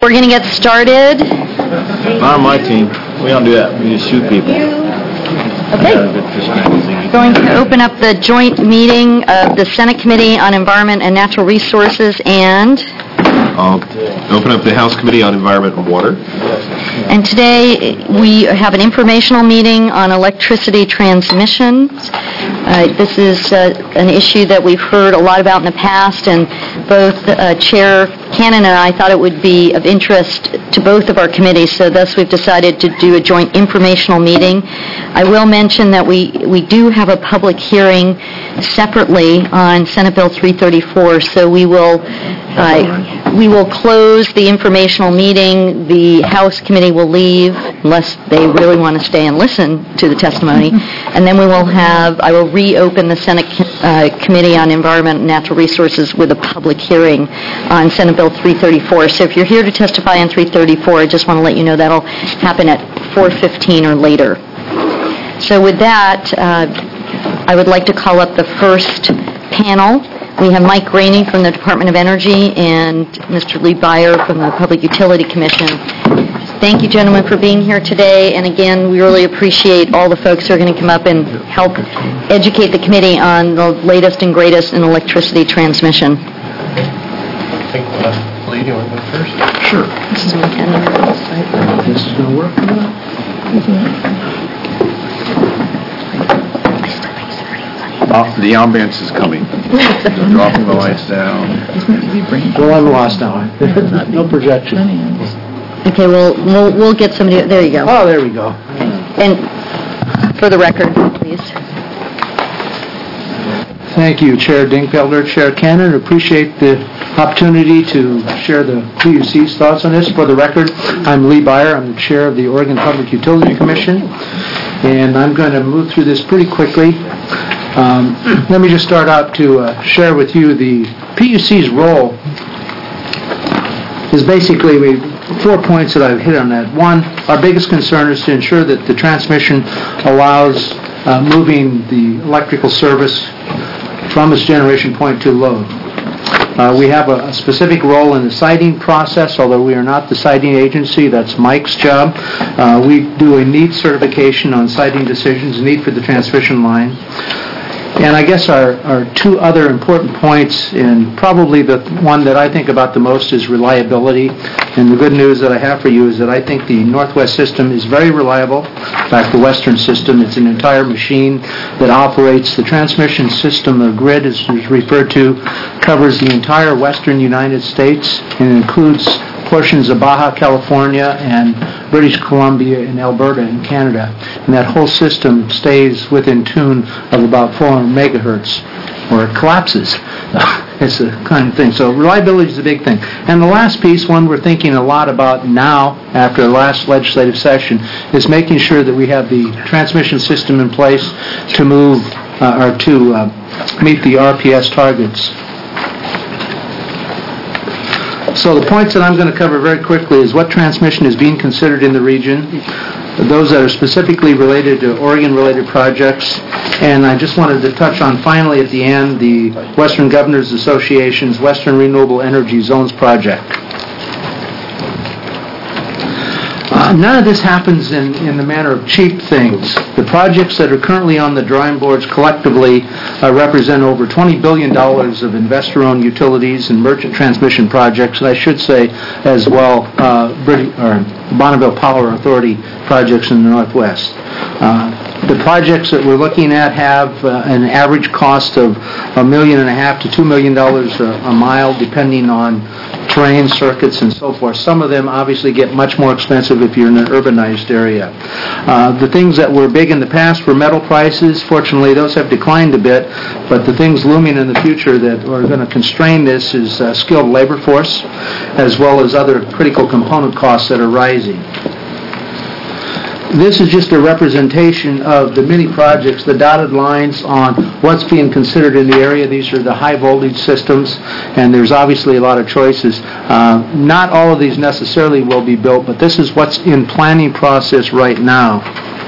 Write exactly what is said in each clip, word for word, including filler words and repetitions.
We're going to get started. Not on my team. We don't do that. We just shoot people. Okay. Going to open up the joint meeting of the Senate Committee on Environment and Natural Resources and... I'll open up the House Committee on Environment and Water. And today we have an informational meeting on electricity transmissions. Uh, this is uh, an issue that we've heard a lot about in the past, and both uh, Chair Cannon and I thought it would be of interest to both of our committees, so thus we've decided to do a joint informational meeting. I will mention that we, we do have a public hearing separately on Senate Bill three thirty-four, so we will uh, we will close the informational meeting. The House Committee will leave unless they really want to stay and listen to the testimony, and then we will have, I will reopen the Senate uh, Committee on Environment and Natural Resources with a public hearing on Senate Bill three thirty-four. So if you're here to testify on three thirty-four, I just want to let you know that'll happen at four fifteen or later. So with that, uh, I would like to call up the first panel. We have Mike Rainey from the Department of Energy and Mister Lee Beyer from the Public Utility Commission. Thank you, gentlemen, for being here today. And again, we really appreciate all the folks who are going to come up and help educate the committee on the latest and greatest in electricity transmission. I think, uh, Lee, do you want to go first? Sure. This is my pen. This is going to work? Uh, the ambience is coming. Dropping the lights down. Well, I'm lost now. No projection. Okay, we'll, we'll we'll get somebody. There you go. Oh, there we go. And for the record, please. Thank you, Chair Dingfelder, Chair Cannon. Appreciate the opportunity to share the P U C's thoughts on this. For the record, I'm Lee Beyer. I'm the Chair of the Oregon Public Utility Commission, and I'm going to move through this pretty quickly. Um, let me just start out to uh, share with you the P U C's role is basically we, four points that I've hit on that. One, our biggest concern is to ensure that the transmission allows uh, moving the electrical service from its generation point to load. Uh, we have a, a specific role in the siting process, although we are not the siting agency. That's Mike's job. Uh, we do a need certification on siting decisions, need for the transmission line. And I guess our, our two other important points, and probably the one that I think about the most, is reliability. And the good news that I have for you is that I think the Northwest system is very reliable. In fact, the Western system, it's an entire machine that operates. The transmission system, the grid is, is referred to, covers the entire Western United States and includes portions of Baja California and British Columbia and Alberta in Canada. And that whole system stays within tune of about four hundred megahertz, or it collapses. It's the kind of thing. So reliability is a big thing. And the last piece, one we're thinking a lot about now after the last legislative session, is making sure that we have the transmission system in place to move uh, or to uh, meet the R P S targets. So the points that I'm going to cover very quickly is what transmission is being considered in the region, those that are specifically related to Oregon-related projects, and I just wanted to touch on finally at the end the Western Governors Association's Western Renewable Energy Zones project. Uh, none of this happens in, in the manner of cheap things. The projects that are currently on the drawing boards collectively uh, represent over twenty billion dollars of investor-owned utilities and merchant transmission projects, and I should say as well uh, British, or Bonneville Power Authority projects in the Northwest. Uh, the projects that we're looking at have uh, an average cost of a million and a half to two million dollars a, a mile, depending on terrain, circuits, and so forth. Some of them obviously get much more expensive if you're in an urbanized area. Uh, the things that were big in the past were metal prices. Fortunately, those have declined a bit, but the things looming in the future that are going to constrain this is uh, skilled labor force, as well as other critical component costs that are rising. This is just a representation of the many projects, the dotted lines on what's being considered in the area. These are the high voltage systems, and there's obviously a lot of choices. Uh, not all of these necessarily will be built, but this is what's in planning process right now.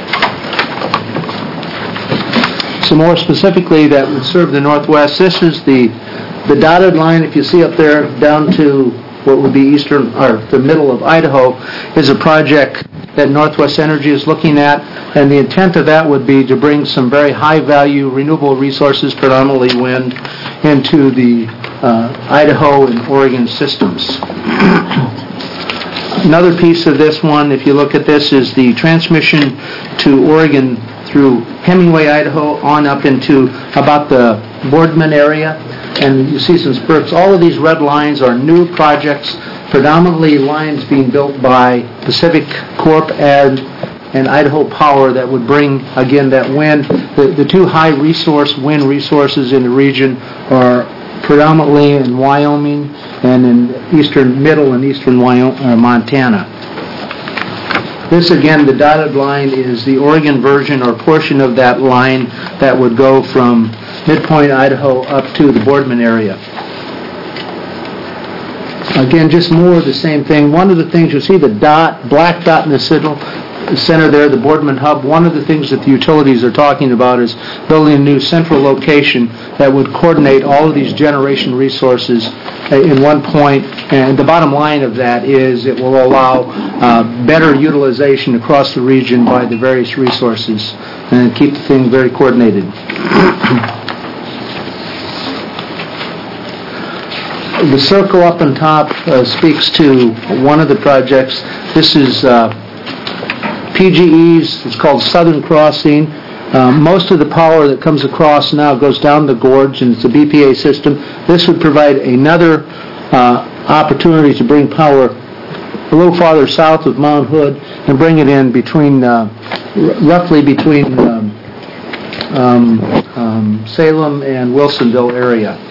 So more specifically, that would serve the Northwest. This is the, the dotted line, if you see up there, down to what would be eastern, or the middle of Idaho, is a project that Northwest Energy is looking at, and the intent of that would be to bring some very high-value renewable resources, predominantly wind, into the uh, Idaho and Oregon systems. Another piece of this one, if you look at this, is the transmission to Oregon through Hemingway, Idaho, on up into about the Boardman area, and you see some spurts. All of these red lines are new projects, predominantly lines being built by Pacific Corp and and Idaho Power that would bring, again, that wind. The, the two high resource wind resources in the region are predominantly in Wyoming and in eastern, middle and eastern Wyoming, uh, Montana. This, again, the dotted line is the Oregon version or portion of that line that would go from Midpoint, Idaho, up to the Boardman area. Again, just more of the same thing. One of the things, you'll see the dot, black dot in the center, center there, the Boardman hub. One of the things that the utilities are talking about is building a new central location that would coordinate all of these generation resources in one point. And the bottom line of that is it will allow uh, better utilization across the region by the various resources and keep the thing very coordinated. The circle up on top uh, speaks to one of the projects. This is uh, P G E's, it's called Southern Crossing. Uh, most of the power that comes across now goes down the gorge, and it's a B P A system. This would provide another uh, opportunity to bring power a little farther south of Mount Hood and bring it in between, uh, r- roughly between um, um, um, Salem and Wilsonville area.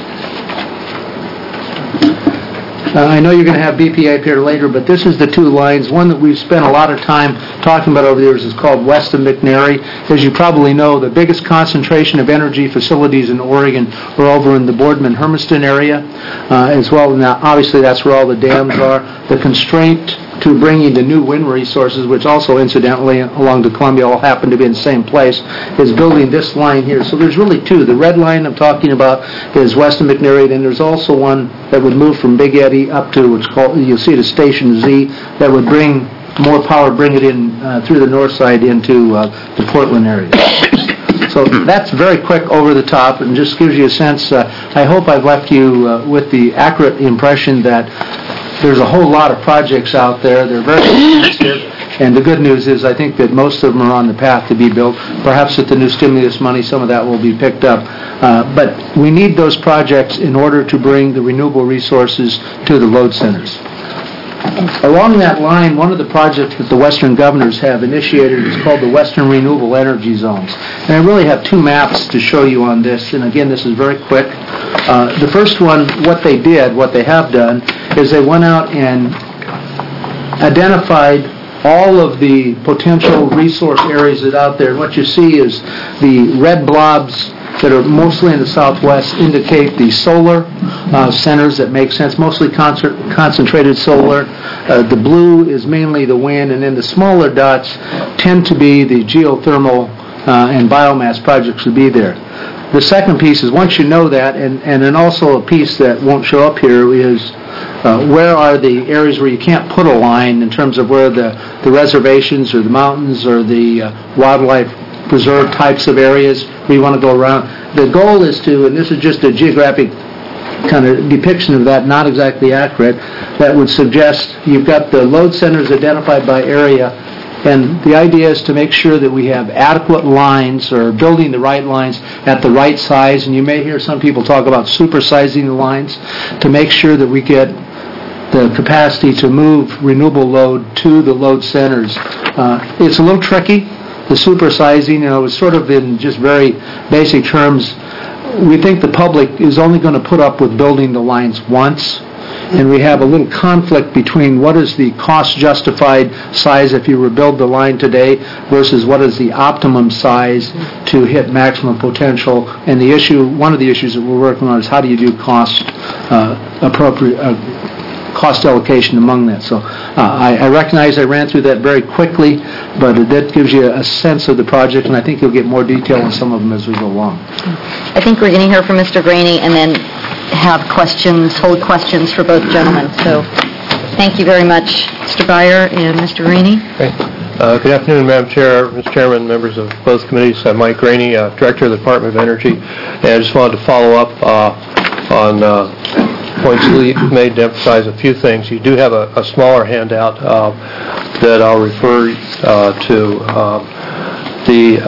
Uh, I know you're going to have B P A up here later, but this is the two lines. One that we've spent a lot of time talking about over the years is called West of McNary. As you probably know, the biggest concentration of energy facilities in Oregon are over in the Boardman-Hermiston area, uh, as well. Now, obviously, that's where all the dams are. The constraint to bringing the new wind resources, which also incidentally along the Columbia all happen to be in the same place, is building this line here. So there's really two. The red line I'm talking about is west of McNary, and there's also one that would move from Big Eddy up to what's called, you'll see it as Station Z, that would bring more power, bring it in uh, through the north side into uh, the Portland area. So that's very quick over the top and just gives you a sense. Uh, I hope I've left you uh, with the accurate impression that there's a whole lot of projects out there. They're very expensive, and the good news is I think that most of them are on the path to be built. Perhaps with the new stimulus money, some of that will be picked up. Uh, but we need those projects in order to bring the renewable resources to the load centers. Along that line, one of the projects that the Western governors have initiated is called the Western Renewable Energy Zones. And I really have two maps to show you on this, and again, this is very quick. Uh, the first one, what they did, what they have done, is they went out and identified all of the potential resource areas that are out there. And what you see is the red blobs that are mostly in the southwest indicate the solar uh, centers that make sense, mostly con- concentrated solar. Uh, the blue is mainly the wind, and then the smaller dots tend to be the geothermal uh, and biomass projects would be there. The second piece is once you know that, and, and then also a piece that won't show up here is uh, where are the areas where you can't put a line in terms of where the, the reservations or the mountains or the uh, wildlife preserve types of areas where you want to go around. The goal is to, and this is just a geographic kind of depiction of that, not exactly accurate, that would suggest you've got the load centers identified by area, and the idea is to make sure that we have adequate lines or building the right lines at the right size, and you may hear some people talk about supersizing the lines to make sure that we get the capacity to move renewable load to the load centers. Uh, it's a little tricky. The supersizing, you know, is sort of in just very basic terms. We think the public is only going to put up with building the lines once, and we have a little conflict between what is the cost-justified size if you rebuild the line today versus what is the optimum size to hit maximum potential. And the issue, one of the issues that we're working on is how do you do cost uh, appropriate. Uh, cost allocation among that. So uh, I, I recognize I ran through that very quickly, but that gives you a sense of the project, and I think you'll get more detail on some of them as we go along. I think we're going to hear from Mister Graney, and then have questions, hold questions for both gentlemen. So thank you very much, Mister Byer and Mister Rainey. Okay. Uh, Good afternoon, Madam Chair, Mister Chairman, members of both committees. I'm Mike Rainey, uh, Director of the Department of Energy, and I just wanted to follow up uh, on uh, points Lee made to emphasize a few things. You do have a, a smaller handout uh, that I'll refer uh, to. Uh, the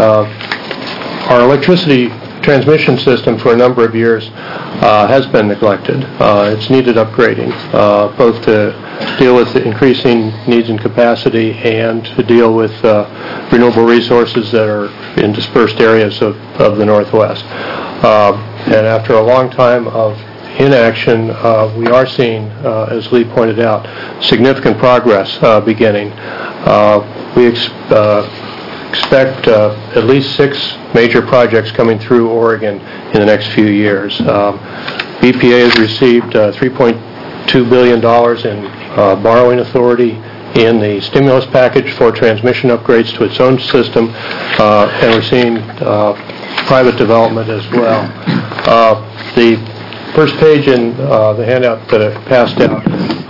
uh, our electricity transmission system for a number of years uh, has been neglected. Uh, it's needed upgrading, uh, both to deal with the increasing needs and capacity and to deal with uh, renewable resources that are in dispersed areas of, of the Northwest. Uh, and after a long time of inaction, uh, we are seeing, uh, as Lee pointed out, significant progress uh, beginning. Uh, we ex- uh, expect uh, at least six major projects coming through Oregon in the next few years. Um, B P A has received uh, three point two billion dollars in uh, borrowing authority in the stimulus package for transmission upgrades to its own system, uh, and we're seeing uh, private development as well. Uh, the first page in uh, the handout that I passed out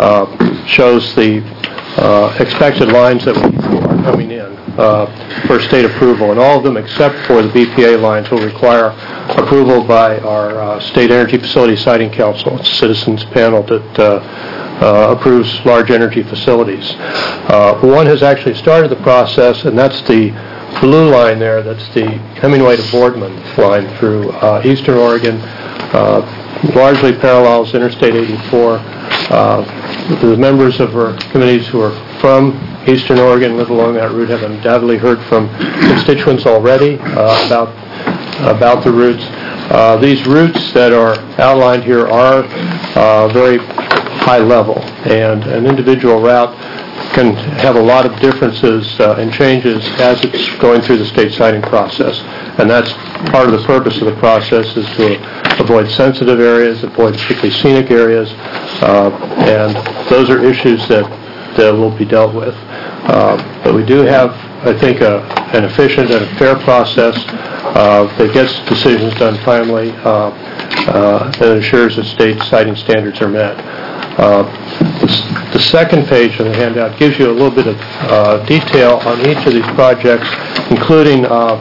uh, shows the uh, expected lines that are coming in uh, for state approval, and all of them except for the B P A lines will require approval by our uh, State Energy Facility Siting Council. It's a citizens panel that uh, uh, approves large energy facilities. Uh, one has actually started the process, and that's the blue line there. That's the Hemingway to Boardman line through uh, eastern Oregon. Uh, largely parallels Interstate eighty-four. Uh, the members of our committees who are from eastern Oregon, live along that route, have undoubtedly heard from constituents already uh, about about the routes. Uh, these routes that are outlined here are uh, very high level, and an individual route can have a lot of differences uh, and changes as it's going through the state siting process. And that's part of the purpose of the process, is to avoid sensitive areas, avoid particularly scenic areas, uh, and those are issues that, that will be dealt with. Uh, but we do have, I think, a, an efficient and a fair process uh, that gets decisions done timely uh, uh, and ensures that state siting standards are met. Uh, the, the second page of the handout gives you a little bit of uh, detail on each of these projects, including uh,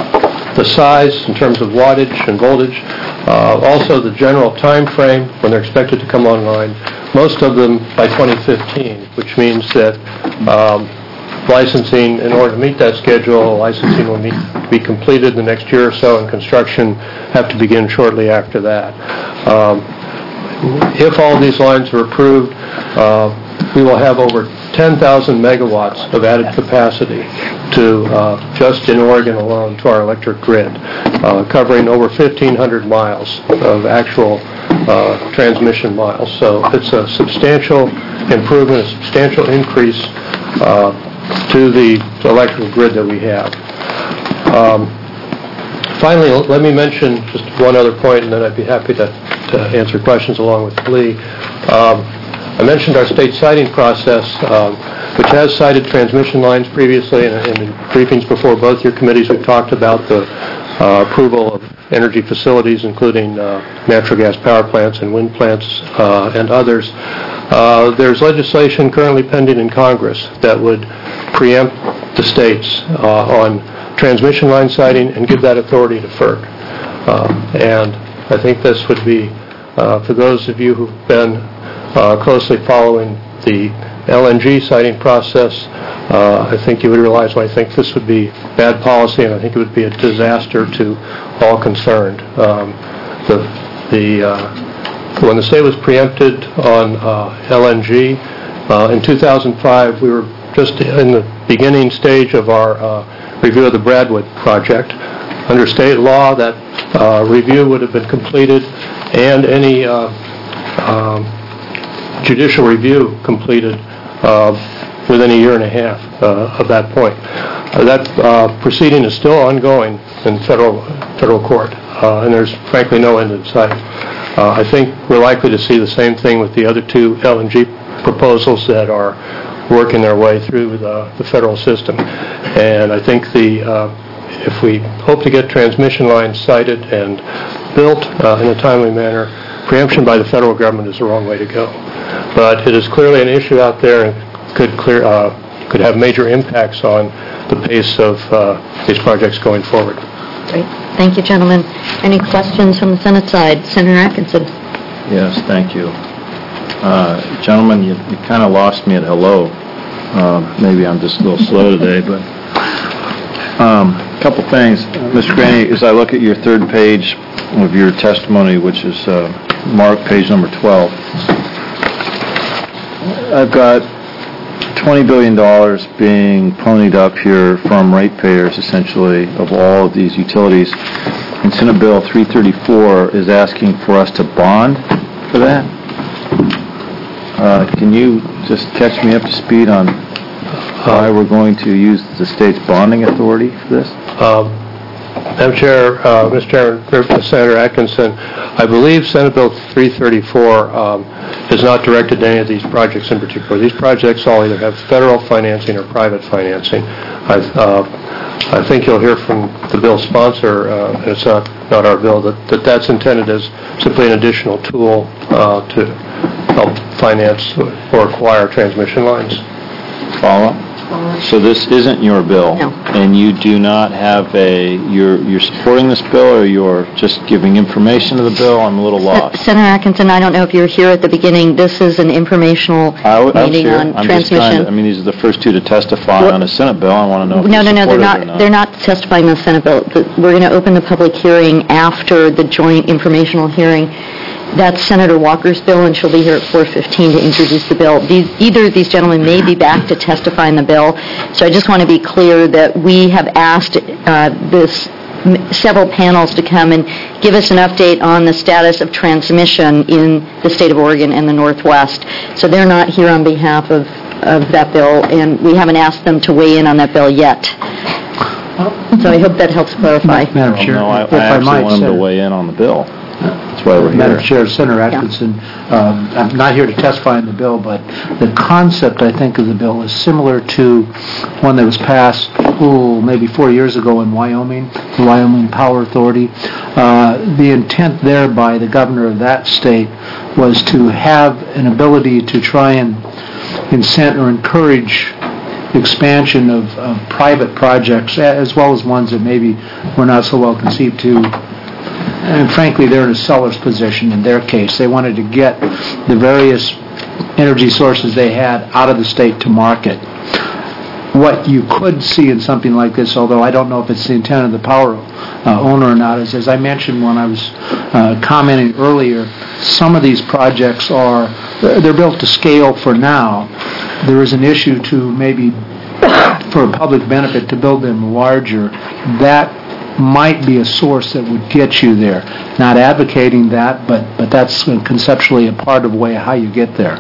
the size in terms of wattage and voltage, uh, also the general time frame when they're expected to come online, most of them by twenty fifteen, which means that um, licensing, in order to meet that schedule, licensing will meet, be completed in the next year or so, and construction have to begin shortly after that. Um, If all of these lines are approved, uh, we will have over ten thousand megawatts of added capacity to uh, just in Oregon alone to our electric grid, uh, covering over fifteen hundred miles of actual uh, transmission miles. So it's a substantial improvement, a substantial increase uh, to the electrical grid that we have. Um, Finally, let me mention just one other point, and then I'd be happy to, to answer questions along with Lee. Um, I mentioned our state siting process, um, which has cited transmission lines previously, and, and in briefings before both your committees we've talked about the uh, approval of energy facilities, including uh, natural gas power plants and wind plants uh, and others. Uh, there's legislation currently pending in Congress that would preempt the states uh, on transmission line siting and give that authority to FERC. Um, and I think this would be, uh, for those of you who've been uh, closely following the L N G siting process, uh, I think you would realize why I think this would be bad policy, and I think it would be a disaster to all concerned. Um, the the uh, when the state was preempted on uh, L N G uh, in two thousand five, we were just in the beginning stage of our uh, review of the Bradwood project. Under state law, that uh, review would have been completed and any uh, um, judicial review completed uh, within a year and a half uh, of that point. Uh, that uh, proceeding is still ongoing in federal federal court, uh, and there's frankly no end in sight. Uh, I think we're likely to see the same thing with the other two L N G proposals that are working their way through the, the federal system. And I think the uh, if we hope to get transmission lines sited and built uh, in a timely manner, preemption by the federal government is the wrong way to go. But it is clearly an issue out there and could clear uh, could have major impacts on the pace of uh, these projects going forward. Great. Thank you, gentlemen. Any questions from the Senate side? Senator Atkinson. Yes, thank you. Uh, gentlemen, you, you kind of lost me at hello. Uh, maybe I'm just a little slow today, but a um, couple things. Mister Graney, as I look at your third page of your testimony, which is uh, marked page number twelve, I've got twenty billion dollars being ponied up here from ratepayers, essentially, of all of these utilities. And Senate Bill three thirty-four is asking for us to bond for that. Uh, can you just catch me up to speed on why we're going to use the state's bonding authority for this? Um, Madam Chair, uh, Mister Chairman, Senator Atkinson, I believe Senate Bill three thirty-four um, is not directed to any of these projects in particular. These projects all either have federal financing or private financing. I, uh, I think you'll hear from the bill sponsor, uh, and it's not, not our bill, that, that that's intended as simply an additional tool uh, to help finance or acquire transmission lines. Follow? So this isn't your bill? No. And you do not have a, you're you're supporting this bill, or you're just giving information to the bill? I'm a little lost. Senator Atkinson, I don't know if you were here at the beginning. This is an informational I w- I was meeting here. on I'm just trying transmission. to, I mean, these are the first two to testify Well, on a Senate bill. I want to know if No, you no, no, support they're it or not, not. they're not testifying on the Senate bill. The- We're going to open the public hearing after the joint informational hearing. That's Senator Walker's bill, and she'll be here at four fifteen to introduce the bill. These, either of these gentlemen may be back to testify in the bill, so I just want to be clear that we have asked uh, this m- several panels to come and give us an update on the status of transmission in the state of Oregon and the Northwest. So they're not here on behalf of, of that bill, and we haven't asked them to weigh in on that bill yet. So I hope that helps clarify. Madam Well, Chair, no, I, if I I actually might, want them to Senator- weigh in on the bill. That's why we're Madam here. Chair, Senator Atkinson, um, I'm not here to testify in the bill, but the concept, I think, of the bill is similar to one that was passed, oh, maybe four years ago in Wyoming, the Wyoming Power Authority. Uh, the intent there by the governor of that state was to have an ability to try and incent or encourage expansion of, of private projects, as well as ones that maybe were not so well conceived to. And frankly, they're in a seller's position in their case. They wanted to get the various energy sources they had out of the state to market. What you could see in something like this, although I don't know if it's the intent of the power uh, owner or not, is, as I mentioned when I was uh, commenting earlier, some of these projects are, they're built to scale for now. There is an issue to maybe, for a public benefit, to build them larger. That might be a source that would get you there. Not advocating that, but, but that's conceptually a part of the way how you get there.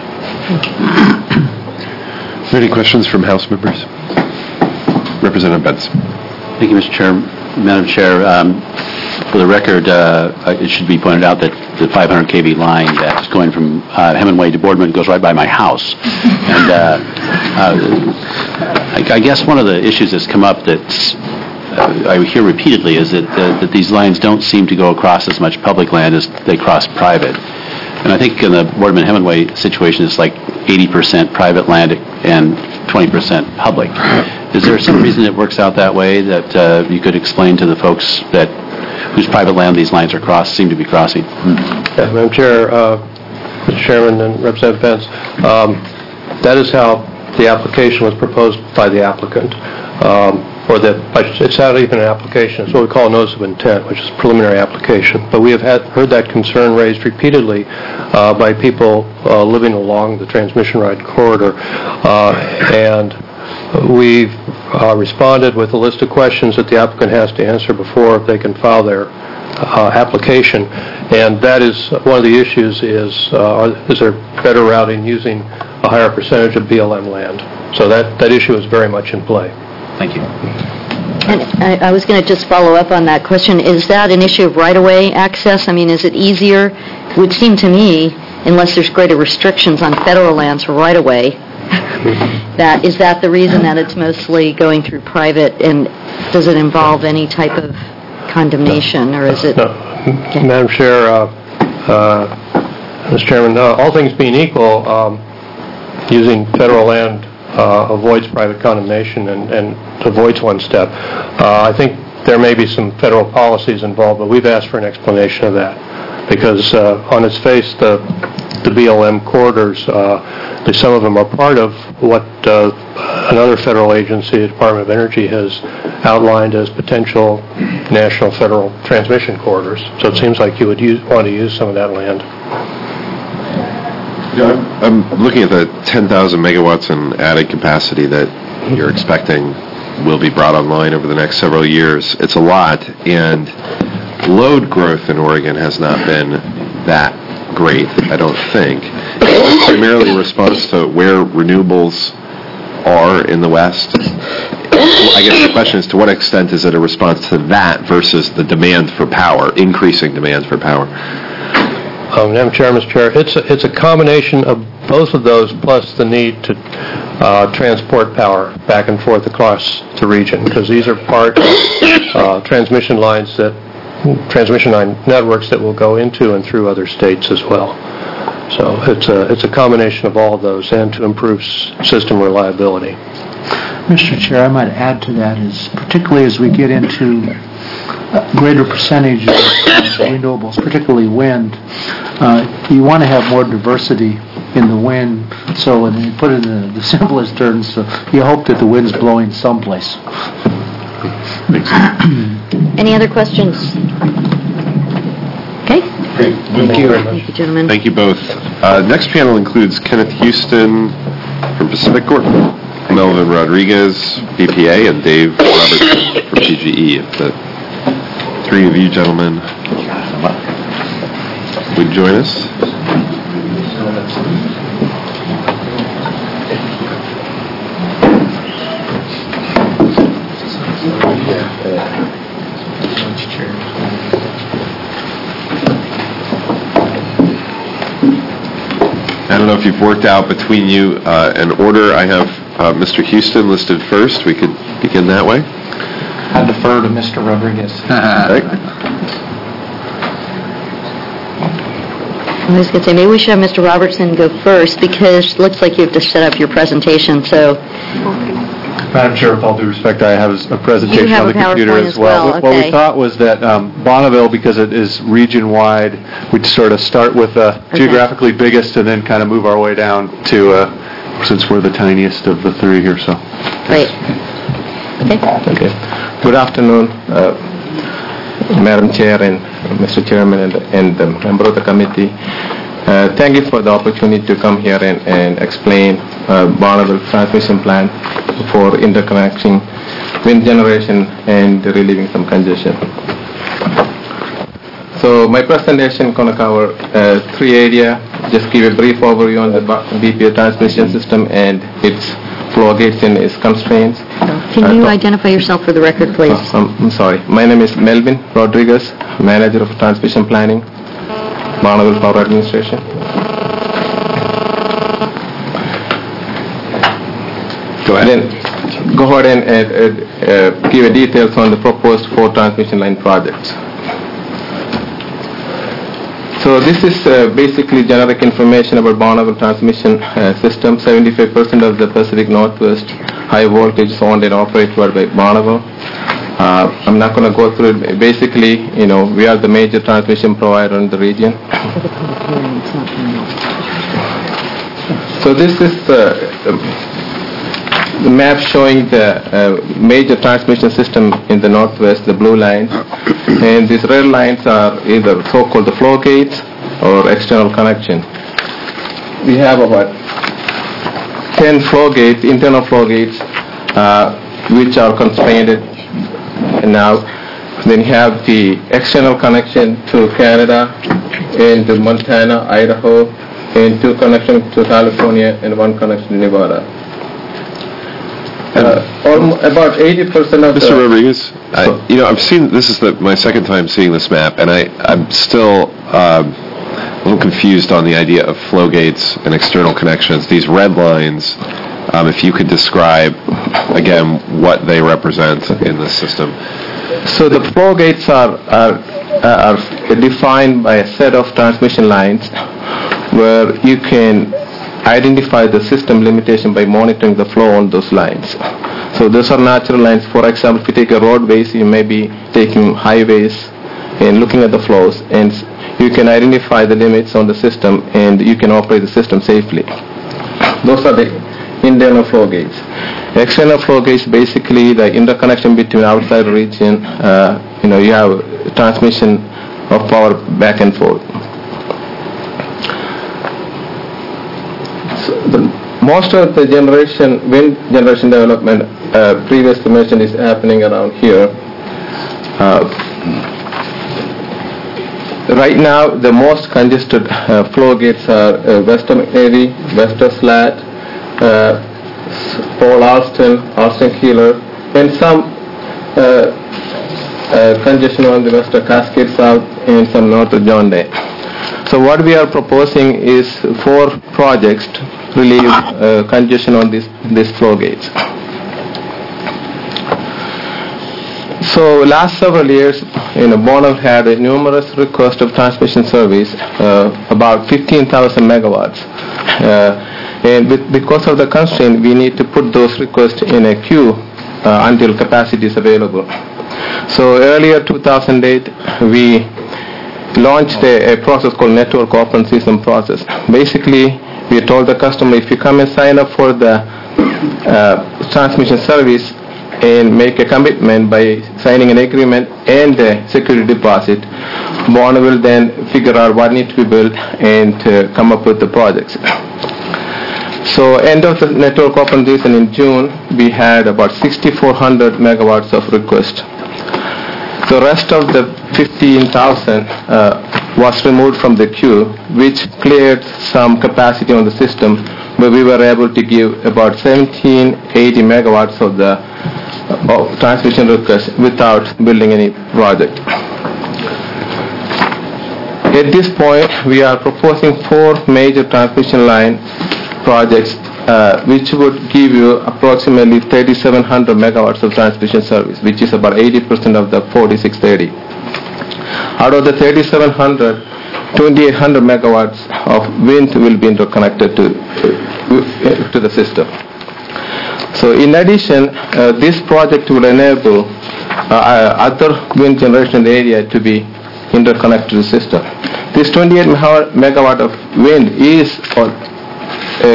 Are there any questions from House members? Representative Betts. Thank you, Mister Chair. Madam Chair, um, for the record, uh, it should be pointed out that the five hundred k V line that's going from uh, Hemingway to Boardman goes right by my house. And uh, uh, I, I guess one of the issues that's come up that's uh, I hear repeatedly is that, uh, that these lines don't seem to go across as much public land as they cross private. And I think in the Boardman-Hemingway situation, it's like eighty percent private land and twenty percent public. Is there some reason it works out that way that uh, you could explain to the folks that whose private land these lines are crossed, seem to be crossing? Yeah, Madam Chair, uh, Mister Chairman, and Representative Pence, um, that is how the application was proposed by the applicant. Um, or that it's not even an application, it's what we call a notice of intent, which is a preliminary application. But we have had, heard that concern raised repeatedly uh, by people uh, living along the transmission line corridor, uh, and we've uh, responded with a list of questions that the applicant has to answer before they can file their uh, application. And that is one of the issues: is uh, is there better routing using a higher percentage of B L M land? So that that issue is very much in play. Thank you. And I, I was going to just follow up on that question. Is that an issue of right-of-way access? I mean, is it easier? It would seem to me, unless there's greater restrictions on federal lands for right-of-way, that is that the reason that it's mostly going through private, and does it involve any type of condemnation, or is it? No. Okay. Madam Chair, uh, Uh, Mister Chairman, uh, all things being equal, um, using federal land uh, avoids private condemnation and, and avoids one step. Uh, I think there may be some federal policies involved, but we've asked for an explanation of that because uh, on its face, the the B L M corridors, uh, some of them are part of what uh, another federal agency, the Department of Energy, has outlined as potential national federal transmission corridors. So it seems like you would use, want to use some of that land. You know, I'm, I'm looking at the ten thousand megawatts in added capacity that you're expecting will be brought online over the next several years. It's a lot, and load growth in Oregon has not been that great, I don't think. It's primarily a response to where renewables are in the West. I guess the question is, to what extent is it a response to that versus the demand for power, increasing demand for power? Um, Madam Chair, Mister Chair, it's a, it's a combination of both of those plus the need to uh, transport power back and forth across the region because these are part of uh, transmission lines that transmission line networks that will go into and through other states as well. So it's a it's a combination of all of those and to improve s- system reliability. Mister Chair, I might add to that is particularly as we get into a greater percentage of renewables, particularly wind, uh, you want to have more diversity in the wind. So when you put it in the, the simplest terms, uh, you hope that the wind's blowing someplace. Any other questions? Okay. Thank you very much. Thank you, gentlemen. Thank you both. Uh, next panel includes Kenneth Houston from Pacific Corp, Melvin Rodriguez, B P A, and Dave Robertson from P G E. If the three of you gentlemen would join us. I don't know if you've worked out between you uh, an order. I have uh, Mister Houston listed first. We could begin that way. I defer to Mister Rodriguez. Right. I was going to say, maybe we should have Mister Robertson go first because it looks like you have to set up your presentation. So, Madam Chair, with all due respect, I have a presentation have on the a computer PowerPoint as as well. well, What- What okay. we thought was that um, Bonneville, because it is region-wide, we'd sort of start with the Okay. geographically biggest and then kind of move our way down to, uh, since we're the tiniest of the three here, so. great. Okay. Okay. Good afternoon, uh, Madam Chair and Mister Chairman and, and the member of the committee. Uh, thank you for the opportunity to come here and, and explain uh, Bonneville transmission plan for interconnecting wind generation and relieving some congestion. So my presentation going to cover uh, three areas. Just give a brief overview on the B P A transmission system and its flow gates and its constraints. Can you Uh, identify yourself for the record, please? Uh, I'm, I'm sorry. My name is Melvin Rodriguez, Manager of Transmission Planning, Bonneville Power Administration. Go ahead. Then go ahead and uh, uh, give a details on the proposed four transmission line projects. So this is uh, basically generic information about Bonneville transmission uh, system. seventy-five percent of the Pacific Northwest high voltage is owned and operated by Bonneville. Uh, I'm not going to go through it. Basically, you know, we are the major transmission provider in the region. So this is uh, the map showing the uh, major transmission system in the Northwest, the blue lines. And these red lines are either so-called the flow gates or external connection. We have about ten flow gates, internal flow gates, uh, which are constrained now. Then you have the external connection to Canada and to Montana, Idaho, and two connections to California and one connection to Nevada. Uh, almo- about eighty percent of Mister the... Rodriguez, I, you know, I've seen, this is the, my second time seeing this map, and I, I'm still um, a little confused on the idea of flow gates and external connections. These red lines Um, If you could describe, again, what they represent in the system. So the flow gates are, are, are defined by a set of transmission lines where you can identify the system limitation by monitoring the flow on those lines. So those are natural lines. For example, if you take a roadways, you may be taking highways and looking at the flows, and you can identify the limits on the system and you can operate the system safely. Those are the internal flow gates. External flow gates basically the interconnection between outside region. Uh, you know, you have transmission of power back and forth. So the, most of the generation, wind generation development, uh, previously mentioned, is happening around here. Uh, right now, the most congested uh, flow gates are uh, Western McNary, Western Slat, uh, Paul Alston, Alston Keeler, and some uh, uh, congestion on the Western Cascade South and some north of John Day. So what we are proposing is four projects to relieve uh, congestion on these these flow gates. So last several years, you know, Bonneville had a numerous requests of transmission service, uh, about fifteen thousand megawatts. Uh, and with, because of the constraint, we need to put those requests in a queue uh, until capacity is available. So earlier, two thousand eight, we launched a, a process called Network Open System process. Basically, we told the customer, if you come and sign up for the uh, transmission service and make a commitment by signing an agreement and a security deposit, Bonneville will then figure out what needs to be built and uh, come up with the projects. So end of the network open season in June, we had about sixty-four hundred megawatts of request. The rest of the fifteen thousand uh, was removed from the queue, which cleared some capacity on the system, where we were able to give about seventeen eighty megawatts of the uh, transmission request without building any project. At this point, we are proposing four major transmission line projects, uh, which would give you approximately thirty-seven hundred megawatts of transmission service, which is about eighty percent of the forty-six thirty. Out of the thirty-seven hundred, twenty-eight hundred megawatts of wind will be interconnected to, uh, to the system. So in addition, uh, this project will enable uh, other wind generation in the area to be interconnected to the system. This twenty-eight megawatt of wind is a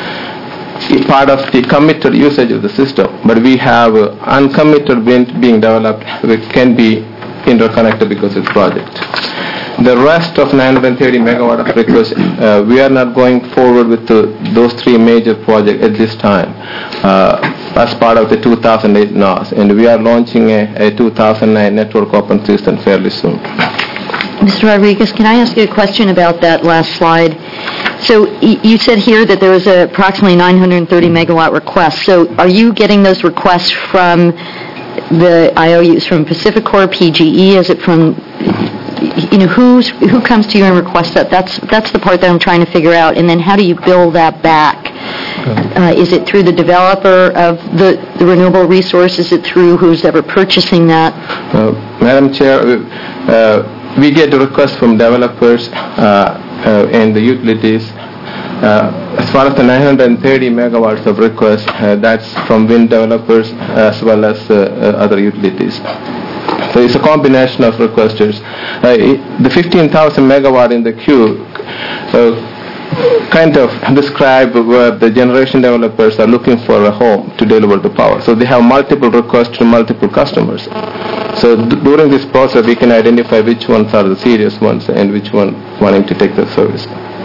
part of the committed usage of the system, but we have uh, uncommitted wind being developed which can be interconnected because of the project. The rest of nine hundred thirty megawatt of requests, uh, we are not going forward with the, those three major projects at this time uh, as part of the two thousand eight N O S, and we are launching a, a two thousand nine network open system fairly soon. Mister Rodriguez, can I ask you a question about that last slide? So y- you said here that there was a approximately nine hundred thirty megawatt request. So are you getting those requests from the I O Us, from PacifiCorp, P G E? Is it from, you know, who's, who comes to you and requests that? That's that's the part that I'm trying to figure out. And then how do you bill that back? Uh, is it through the developer of the, the renewable resource? Is it through who's ever purchasing that? Uh, Madam Chair, uh, we get requests from developers uh, uh, and the utilities. Uh, as far as the nine hundred thirty megawatts of requests, uh, that's from wind developers as well as uh, uh, other utilities. So it's a combination of requesters. Uh, it, the fifteen thousand megawatt in the queue uh, kind of describe where the generation developers are looking for a home to deliver the power. So they have multiple requests to multiple customers. So d- during this process, we can identify which ones are the serious ones and which one wanting to take the service.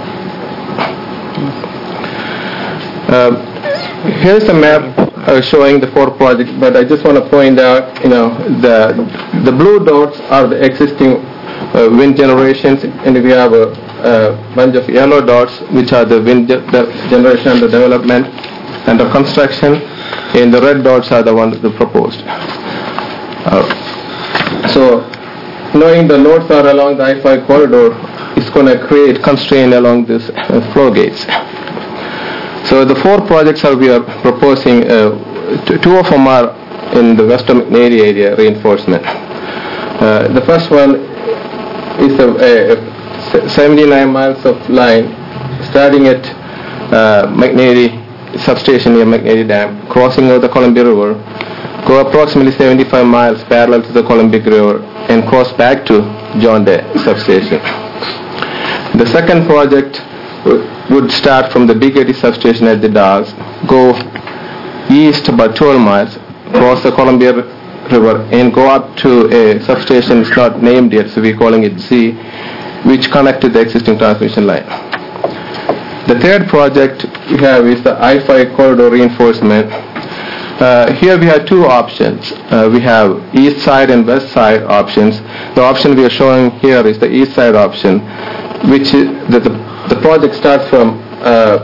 Uh, here's a map uh, showing the four projects, but I just want to point out, you know, the the blue dots are the existing uh, wind generations, and we have a, a bunch of yellow dots, which are the wind ge- the generation under development, under construction, and the red dots are the ones that are proposed. Uh, so, knowing the loads are along the I five corridor, it's going to create constraint along this uh, flow gates. So the four projects that we are proposing, uh, t- two of them are in the western McNairy area reinforcement. Uh, the first one is a, a seventy-nine miles of line starting at uh, McNairy substation near McNairy Dam, crossing over the Columbia River, go approximately seventy-five miles parallel to the Columbia River, and cross back to John Day substation. The second project w- would start from the Big eighty substation at the Docks, go east about twelve miles, cross the Columbia River, and go up to a substation. It's not named yet, so we're calling it Z, which connected the existing transmission line. The third project we have is the I five corridor reinforcement. Uh, here we have two options. Uh, we have east side and west side options. The option we are showing here is the east side option, which is the, the, the project starts from uh,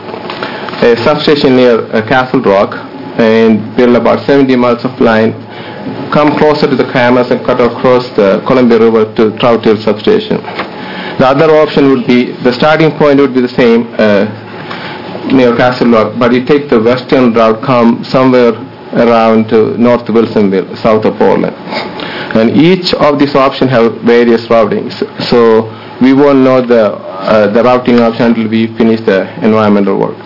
a substation near uh, Castle Rock and build about seventy miles of line, come closer to the cameras and cut across the Columbia River to Trout Hill substation. The other option would be, the starting point would be the same uh, near Castle Rock, but you take the western route, come somewhere around to North Wilsonville, south of Portland. And each of these options have various routings, so we won't know the, uh, the routing option until we finish the environmental work.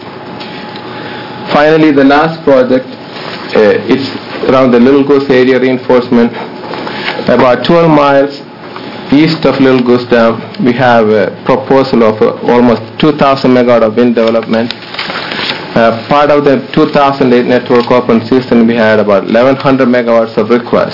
Finally, the last project uh, is around the Little Goose area reinforcement. About twelve miles east of Little Goose Dam, we have a proposal of uh, almost two thousand megawatt of wind development. Uh, part of the two thousand eight network open season, we had about eleven hundred megawatts of requests.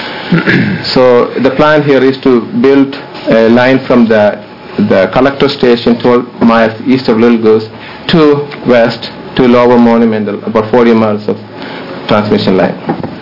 So the plan here is to build a line from the the collector station twelve miles east of Little Goose to west to Lower Monumental, about forty miles of transmission line.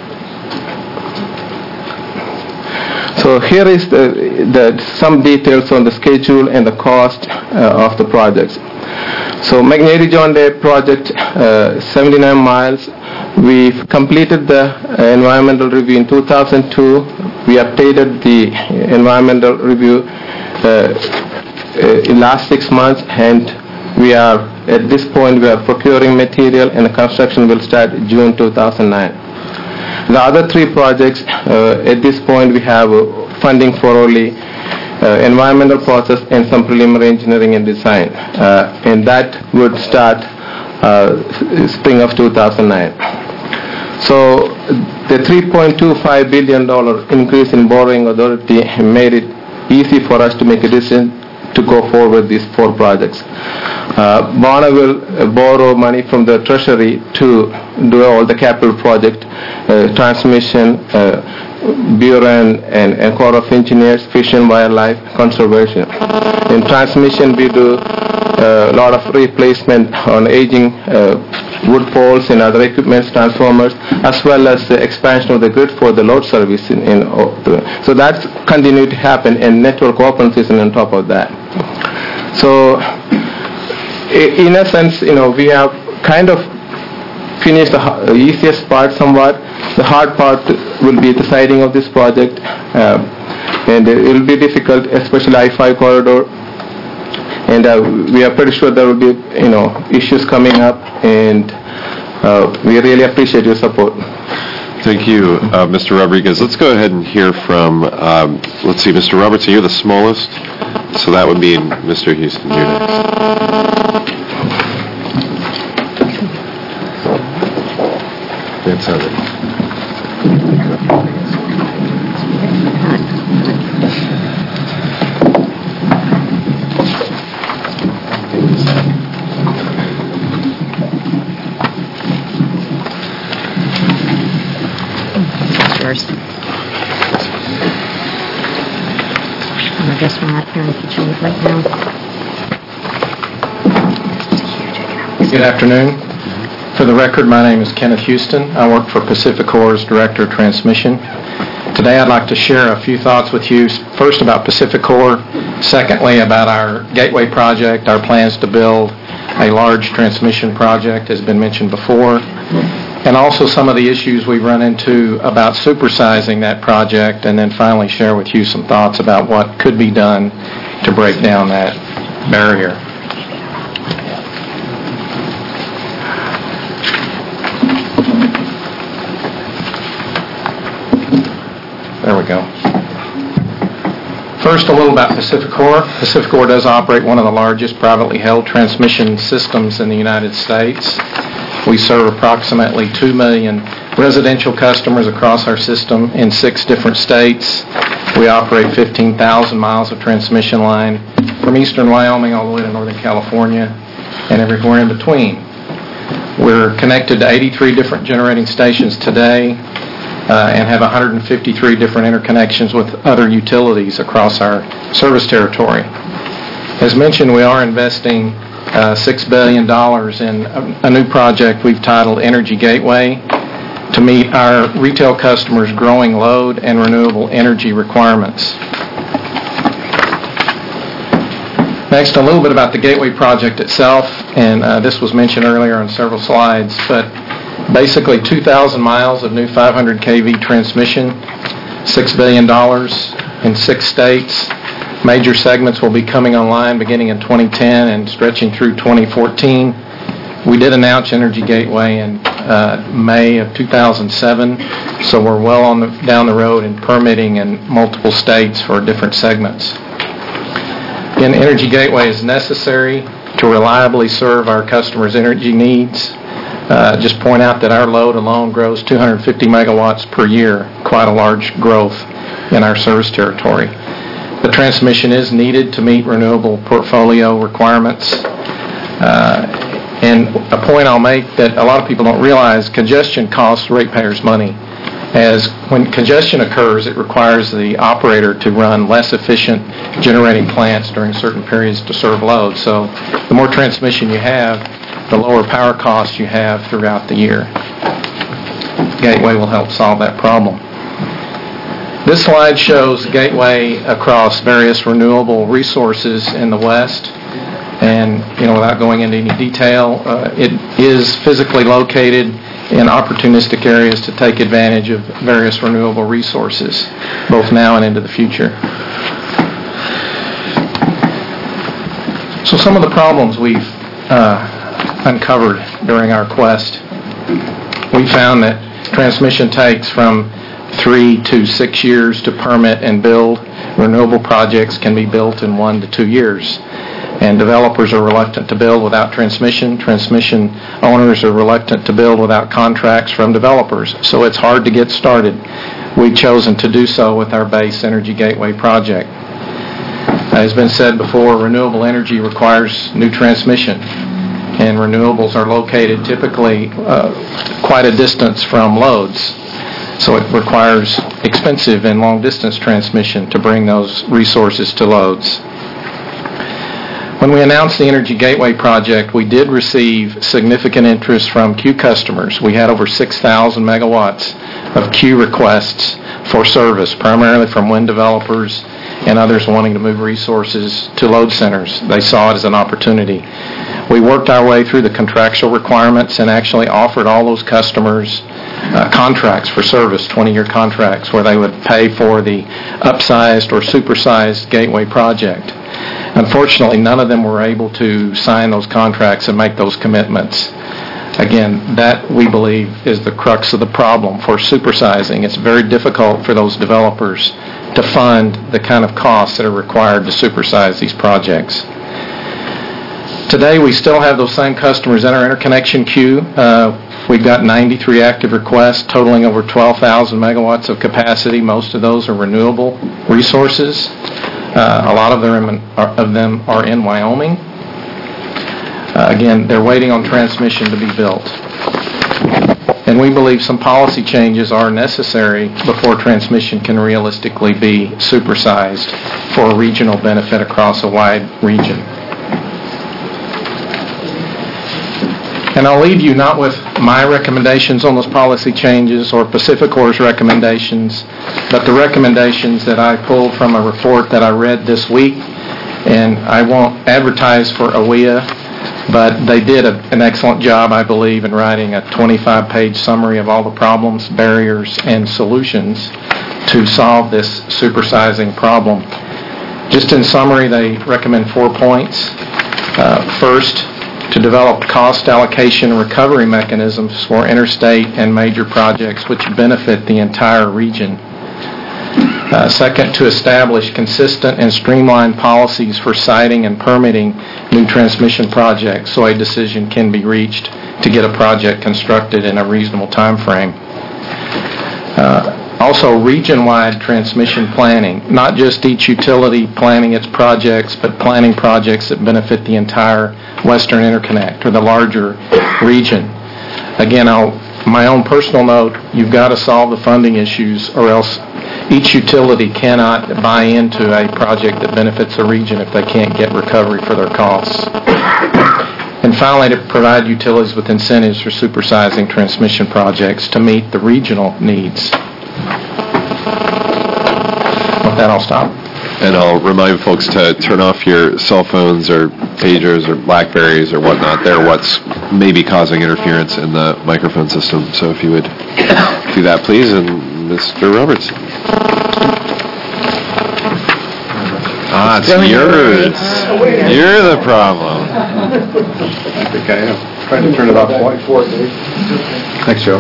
So here is the, the some details on the schedule and the cost uh, of the projects. So McNairy John Day project, uh, seventy-nine miles. We've completed the uh, environmental review in two thousand two. We updated the environmental review uh, uh, in last six months, and we are at this point we are procuring material, and the construction will start June two thousand nine. The other three projects, uh, at this point we have uh, funding for only uh, environmental process and some preliminary engineering and design, uh, and that would start uh, spring of two thousand nine. So the three point two five billion dollars increase in borrowing authority made it easy for us to make a decision to go forward with these four projects. Uh, Warner will uh, borrow money from the Treasury to do all the capital project, uh, transmission, uh, Bureau and, and, and Corps of Engineers, Fish and Wildlife, Conservation. In transmission, we do a lot of replacement on aging uh, wood poles and other equipment, transformers, as well as the expansion of the grid for the load service. In, in so that's continued to happen, and network open season on top of that. So, in a sense, you know, we have kind of finished the easiest part somewhat. The hard part will be the siting of this project, uh, and it will be difficult, especially I five corridor. And uh, we are pretty sure there will be, you know, issues coming up, and uh, we really appreciate your support. Thank you, uh, Mister Rodriguez. Let's go ahead and hear from, um, let's see, Mister Robertson, you're the smallest, so that would mean Mister Houston, you're next. That's how it is. I guess we're not here in kitchen right now. Good afternoon. For the record, my name is Kenneth Houston. I work for Pacific Corps' Director of Transmission. Today I'd like to share a few thoughts with you, first about Pacific Corps, secondly about our Gateway project, our plans to build a large transmission project, as has been mentioned before, and also some of the issues we've run into about supersizing that project, and then finally share with you some thoughts about what could be done to break down that barrier. First, a little about Pacificor. Pacificor does operate one of the largest privately held transmission systems in the United States. We serve approximately two million residential customers across our system in six different states. We operate fifteen thousand miles of transmission line from eastern Wyoming all the way to northern California and everywhere in between. We're connected to eighty-three different generating stations today uh, and have one hundred fifty-three different interconnections with other utilities across our service territory. As mentioned, we are investing uh, six billion dollars in a, a new project we've titled Energy Gateway to meet our retail customers' growing load and renewable energy requirements. Next, a little bit about the Gateway project itself, and uh, this was mentioned earlier on several slides, but basically two thousand miles of new five hundred k V transmission, six billion dollars in six states. Major segments will be coming online beginning in twenty ten and stretching through twenty fourteen. We did announce Energy Gateway in uh, May of two thousand seven, so we're well on the, down the road in permitting in multiple states for different segments. Again, Energy Gateway is necessary to reliably serve our customers' energy needs. Uh, just point out that our load alone grows two hundred fifty megawatts per year, quite a large growth in our service territory. The transmission is needed to meet renewable portfolio requirements. Uh, and a point I'll make that a lot of people don't realize, congestion costs ratepayers money. As when congestion occurs, it requires the operator to run less efficient generating plants during certain periods to serve load. So the more transmission you have, the lower power costs you have throughout the year. Gateway will help solve that problem. This slide shows Gateway across various renewable resources in the West. And, you know, without going into any detail, uh, it is physically located in opportunistic areas to take advantage of various renewable resources, both now and into the future. So some of the problems we've uh, uncovered during our quest. We found that transmission takes from three to six years to permit and build. Renewable projects can be built in one to two years. And developers are reluctant to build without transmission. Transmission owners are reluctant to build without contracts from developers. So it's hard to get started. We've chosen to do so with our base Energy Gateway project. As has been said before, renewable energy requires new transmission. And renewables are located typically uh, quite a distance from loads. So it requires expensive and long-distance transmission to bring those resources to loads. When we announced the Energy Gateway project, we did receive significant interest from queue customers. We had over six thousand megawatts of queue requests for service, primarily from wind developers and others wanting to move resources to load centers. They saw it as an opportunity. We worked our way through the contractual requirements and actually offered all those customers uh, contracts for service, twenty-year contracts, where they would pay for the upsized or supersized Gateway project. Unfortunately, none of them were able to sign those contracts and make those commitments. Again, that, we believe, is the crux of the problem for supersizing. It's very difficult for those developers to fund the kind of costs that are required to supersize these projects. Today, we still have those same customers in our interconnection queue. Uh, we've got ninety-three active requests totaling over twelve thousand megawatts of capacity. Most of those are renewable resources. Uh, a lot of them, are, of them are in Wyoming. Uh, again, they're waiting on transmission to be built. And we believe some policy changes are necessary before transmission can realistically be supersized for a regional benefit across a wide region. And I'll leave you not with my recommendations on those policy changes or Pacificor's recommendations, but the recommendations that I pulled from a report that I read this week. And I won't advertise for A W I A, but they did a, an excellent job, I believe, in writing a twenty-five page summary of all the problems, barriers, and solutions to solve this supersizing problem. Just in summary, they recommend four points. Uh, first, to develop cost allocation and recovery mechanisms for interstate and major projects which benefit the entire region. Uh, Second, to establish consistent and streamlined policies for siting and permitting new transmission projects so a decision can be reached to get a project constructed in a reasonable time frame. Uh, Also, region-wide transmission planning, not just each utility planning its projects, but planning projects that benefit the entire Western Interconnect or the larger region. Again, I'll, my own personal note, you've got to solve the funding issues or else each utility cannot buy into a project that benefits a region if they can't get recovery for their costs. And finally, to provide utilities with incentives for supersizing transmission projects to meet the regional needs. With that, I'll stop. And I'll remind folks to turn off your cell phones or pagers or Blackberries or whatnot. They're what's maybe causing interference in the microphone system. So if you would do that, please. And Mister Roberts. Ah, it's yours. You're the problem. I think I am. Trying to turn it off twice. Thanks, Joe.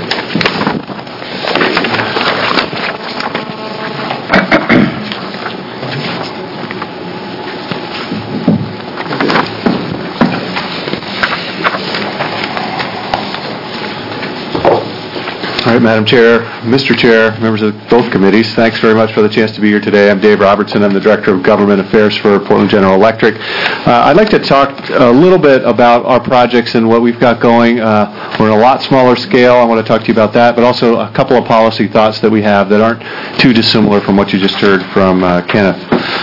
All right, Madam Chair, Mister Chair, members of both committees, thanks very much for the chance to be here today. I'm Dave Robertson. I'm the Director of Government Affairs for Portland General Electric. Uh, I'd like to talk a little bit about our projects and what we've got going. Uh, we're in a lot smaller scale. I want to talk to you about that, but also a couple of policy thoughts that we have that aren't too dissimilar from what you just heard from uh, Kenneth.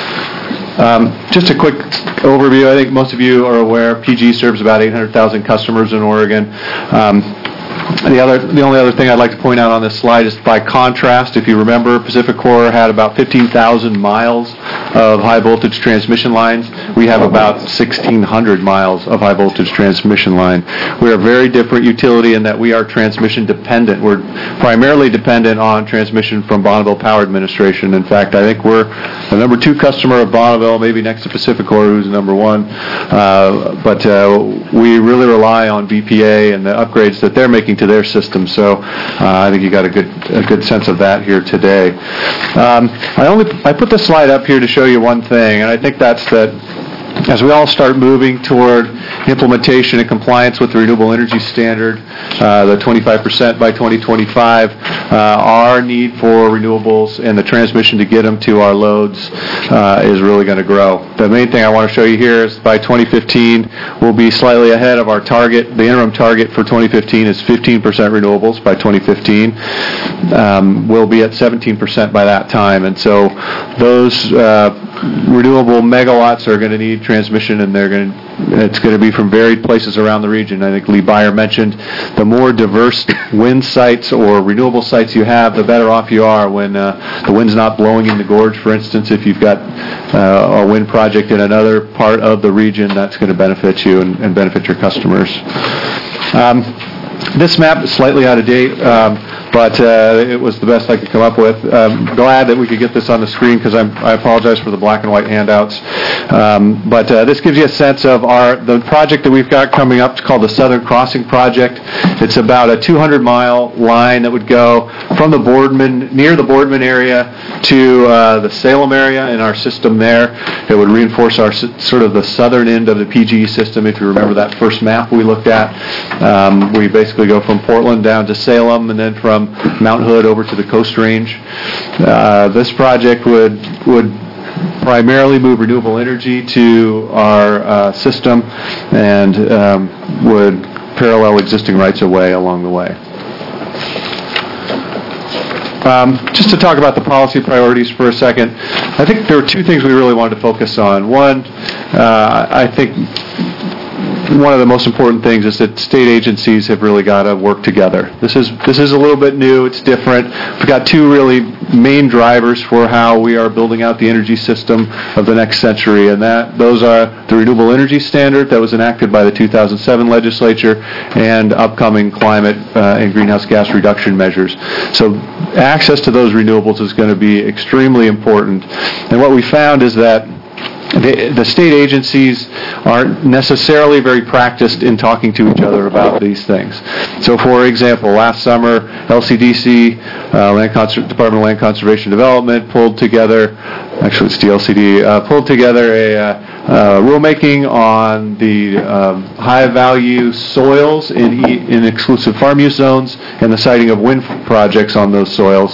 Um, just a quick overview. I think most of you are aware P G serves about eight hundred thousand customers in Oregon. Um, The other, the only other thing I'd like to point out on this slide is by contrast, if you remember, PacifiCorp had about fifteen thousand miles of high voltage transmission lines. We have about sixteen hundred miles of high voltage transmission line. We are a very different utility in that we are transmission dependent. We're primarily dependent on transmission from Bonneville Power Administration. In fact, I think we're the number two customer of Bonneville, maybe next to PacifiCorp, who's number one. Uh, but uh, we really rely on B P A and the upgrades that they're making to their system. So uh, I think you got a good a good sense of that here today. Um, I only I put this slide up here to show you one thing, and I think that's that as we all start moving toward implementation and compliance with the Renewable Energy Standard, uh, the twenty-five percent by twenty twenty-five, uh, our need for renewables and the transmission to get them to our loads uh, is really going to grow. The main thing I want to show you here is by twenty fifteen, we'll be slightly ahead of our target. The interim target for twenty fifteen is fifteen percent renewables by twenty fifteen. Um, we'll be at seventeen percent by that time. And so those uh, renewable megawatts are going to need transmission, and they're going to, it's going to be from varied places around the region. I think Lee Byer mentioned the more diverse wind sites or renewable sites you have, the better off you are when uh, the wind's not blowing in the gorge, for instance. If you've got uh, a wind project in another part of the region, that's going to benefit you and, and benefit your customers. Um, This map is slightly out of date, um, but uh, it was the best I could come up with. I'm glad that we could get this on the screen because I apologize for the black and white handouts. Um, but uh, this gives you a sense of our the project that we've got coming up. It's called the Southern Crossing Project. It's about a two hundred mile line that would go from the Boardman, near the Boardman area to uh, the Salem area in our system there. It would reinforce our sort of the southern end of the P G E system. If you remember that first map we looked at, um, we basically We go from Portland down to Salem and then from Mount Hood over to the Coast Range. Uh, this project would would primarily move renewable energy to our uh, system and um, would parallel existing rights-of-way along the way. Um, just to talk about the policy priorities for a second, I think there were two things we really wanted to focus on. One, uh, I think one of the most important things is that state agencies have really got to work together. This is this is a little bit new. It's different. We've got two really main drivers for how we are building out the energy system of the next century, and that those are the Renewable Energy Standard that was enacted by the two thousand seven legislature and upcoming climate uh, and greenhouse gas reduction measures. So access to those renewables is going to be extremely important. And what we found is that the, the state agencies aren't necessarily very practiced in talking to each other about these things. So, for example, last summer, L C D C, uh, Land Conser- Department of Land Conservation Development, pulled together, actually it's the L C D, uh, pulled together a uh, uh, rulemaking on the um, high-value soils in, e- in exclusive farm use zones and the siting of wind projects on those soils.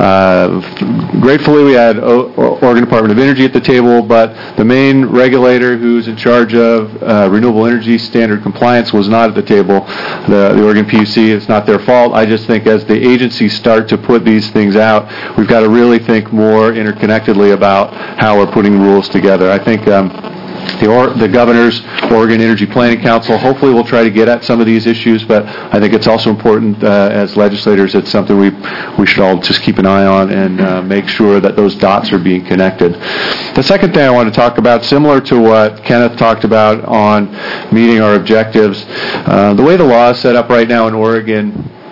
Uh, gratefully, we had o- Oregon Department of Energy at the table, but the main regulator who's in charge of uh, renewable energy standard compliance was not at the table. The, the Oregon P U C, it's not their fault. I just think as the agencies start to put these things out, we've got to really think more interconnectedly about how we're putting rules together. I think um, The, or, the governor's Oregon Energy Planning Council hopefully will try to get at some of these issues, but I think it's also important uh, as legislators, it's something we we should all just keep an eye on and uh, make sure that those dots are being connected. The second thing I want to talk about, similar to what Kenneth talked about on meeting our objectives, uh, the way the law is set up right now in Oregon,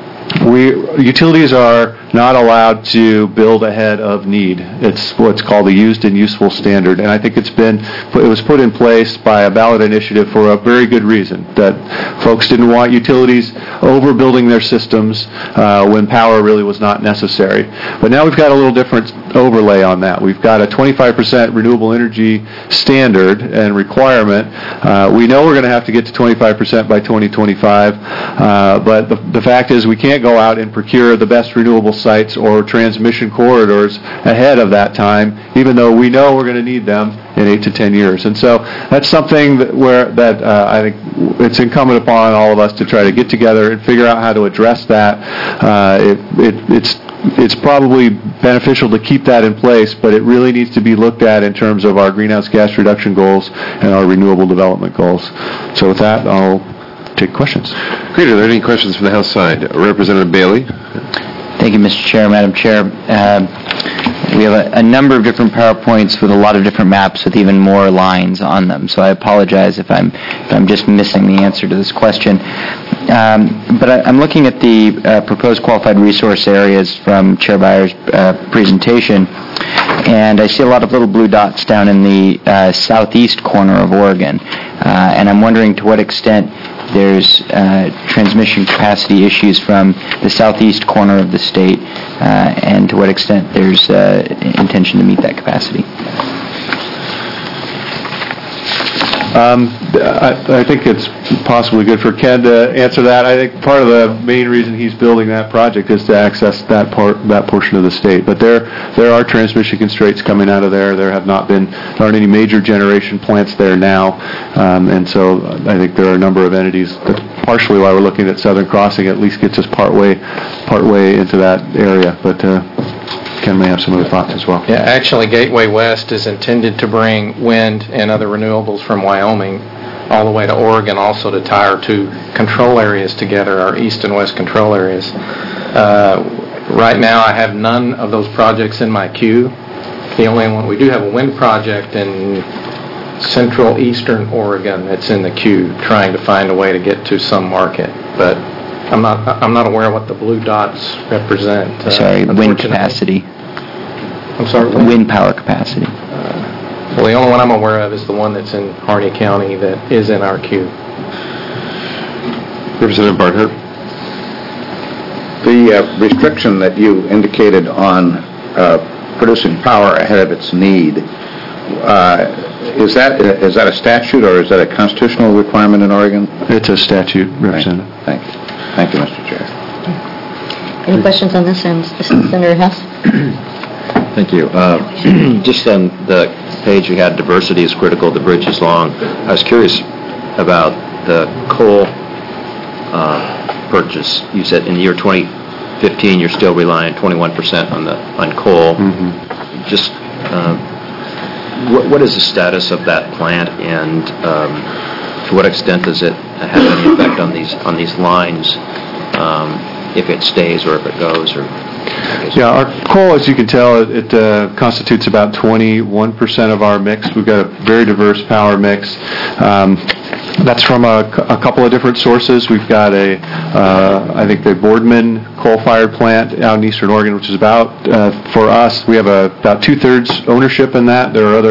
we utilities are not allowed to build ahead of need. It's what's called the used and useful standard, and I think it's been it was put in place by a ballot initiative for a very good reason, that folks didn't want utilities overbuilding their systems uh, when power really was not necessary. But now we've got a little different overlay on that. We've got a twenty-five percent renewable energy standard and requirement. Uh, we know we're going to have to get to twenty-five percent by twenty twenty-five, uh, but the, the fact is we can't go out and procure the best renewable sites or transmission corridors ahead of that time, even though we know we're going to need them in eight to ten years. And so that's something that where that uh, I think it's incumbent upon all of us to try to get together and figure out how to address that. Uh, it, it, it's It's probably beneficial to keep that in place, but it really needs to be looked at in terms of our greenhouse gas reduction goals and our renewable development goals. So with that, I'll take questions. Great. Are there any questions from the House side? Representative Bailey. Thank you, Mister Chair, Madam Chair. Uh, we have a, a number of different PowerPoints with a lot of different maps with even more lines on them, so I apologize if I'm if I'm just missing the answer to this question. Um, but I, I'm looking at the uh, proposed qualified resource areas from Chair Byers' uh, presentation, and I see a lot of little blue dots down in the uh, southeast corner of Oregon, uh, and I'm wondering to what extent there's uh, transmission capacity issues from the southeast corner of the state, uh, and to what extent there's uh, intention to meet that capacity. Um, I, I think it's possibly good for Ken to answer that. I think part of the main reason he's building that project is to access that part, that portion of the state. But there, there are transmission constraints coming out of there. There have not been, there aren't any major generation plants there now, um, and so I think there are a number of entities. That's partially why we're looking at Southern Crossing. At least gets us partway, partway into that area. But uh, Ken may have some other thoughts as well. Yeah, actually, Gateway West is intended to bring wind and other renewables from Wyoming all the way to Oregon, also to tie our two control areas together, our east and west control areas. Uh, right now, I have none of those projects in my queue. The only one, we do have a wind project in central eastern Oregon that's in the queue, trying to find a way to get to some market. But I'm not I'm not aware of what the blue dots represent. Uh, Sorry, wind capacity. I'm sorry? Wind power capacity. Uh, well, the only one I'm aware of is the one that's in Harney County that is in our queue. Representative Barnhart. The uh, restriction that you indicated on uh, producing power ahead of its need, uh, is that is that a statute or is that a constitutional requirement in Oregon? It's a statute, Representative. Thank you. Thank you, Mister Chair. Any questions on this end? Senator Hess? Thank you. Uh, just on the page you had, diversity is critical, the bridge is long. I was curious about the coal uh, purchase. You said in the year twenty fifteen you're still relying twenty-one percent on the on coal. Mm-hmm. Just uh, what, what is the status of that plant, and um, to what extent does it have any effect on these on these lines, um, if it stays or if it goes? Or yeah, our coal, as you can tell, it, it uh, constitutes about twenty-one percent of our mix. We've got a very diverse power mix. Um, that's from a, a couple of different sources. We've got a, uh, I think the Boardman coal-fired plant out in eastern Oregon, which is about, uh, for us, we have a, about two-thirds ownership in that. There are other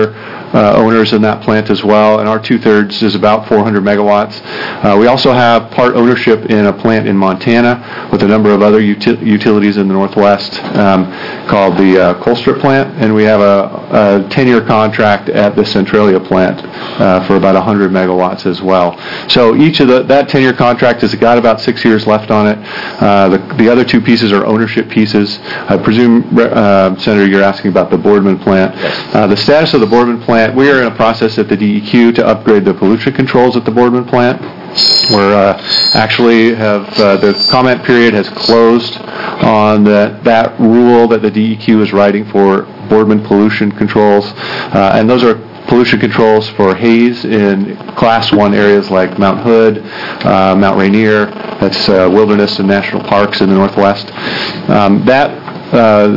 uh, owners in that plant as well, and our two-thirds is about four hundred megawatts. Uh, we also have part ownership in a plant in Montana with a number of other uti- utilities in the Northwest um, called the uh, Colstrip plant, and we have a, a ten-year contract at the Centralia plant uh, for about one hundred megawatts as well. So each of the, that ten-year contract has got about six years left on it. Uh, the, the other two pieces are ownership pieces. I presume, uh, Senator, you're asking about the Boardman plant. Uh, the status of the Boardman plant, we are in a process at the D E Q to upgrade the pollution controls at the Boardman plant. We're uh, actually have, uh, the comment period has closed on the, that rule that the D E Q is writing for Boardman pollution controls, uh, and those are pollution controls for haze in class one areas like Mount Hood, uh, Mount Rainier, that's uh, wilderness and national parks in the Northwest. Um, that, uh,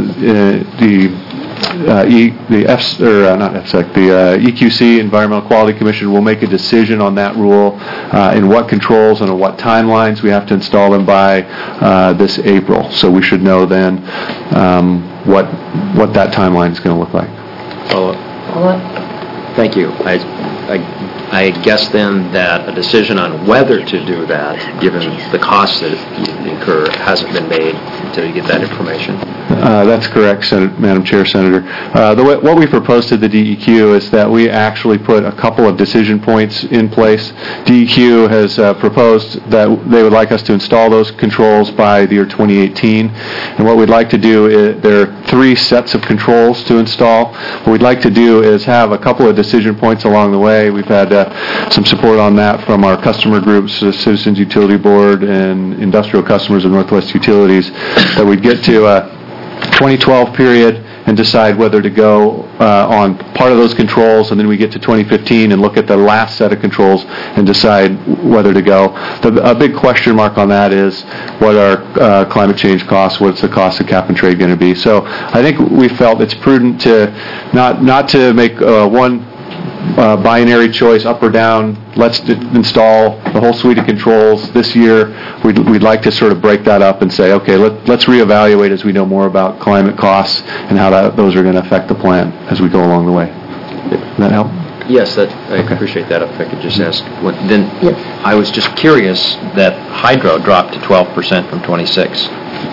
the Uh, e, the F, or uh, not F S E C, the uh, E Q C, Environmental Quality Commission, will make a decision on that rule uh, in what controls and in what timelines we have to install them by uh, this April. So we should know then um, what what that timeline is going to look like. Follow up. Thank you. I, I I guess then that a decision on whether to do that, given the costs that you incur, hasn't been made until you get that information. Uh, that's correct, Sen- Madam Chair, Senator. Uh, the way, what we proposed to the D E Q is that we actually put a couple of decision points in place. D E Q has uh, proposed that they would like us to install those controls by the year twenty eighteen. And what we'd like to do is, there are three sets of controls to install. What we'd like to do is have a couple of decision points along the way. We've had uh, some support on that from our customer groups, the Citizens Utility Board and industrial customers of Northwest Utilities, that we'd get to a twenty twelve period and decide whether to go uh, on part of those controls, and then we get to twenty fifteen and look at the last set of controls and decide whether to go. The, a big question mark on that is what are uh, climate change costs, what's the cost of cap and trade going to be. So I think we felt it's prudent to not, not to make uh, one Uh, binary choice, up or down. Let's d- install the whole suite of controls this year. We'd, we'd like to sort of break that up and say, okay, let, let's reevaluate as we know more about climate costs and how that, those are going to affect the plan as we go along the way. Does that help? Yes, that, I okay. appreciate that. If I could just ask, what, then yes. I was just curious that hydro dropped to twelve percent from twenty-six.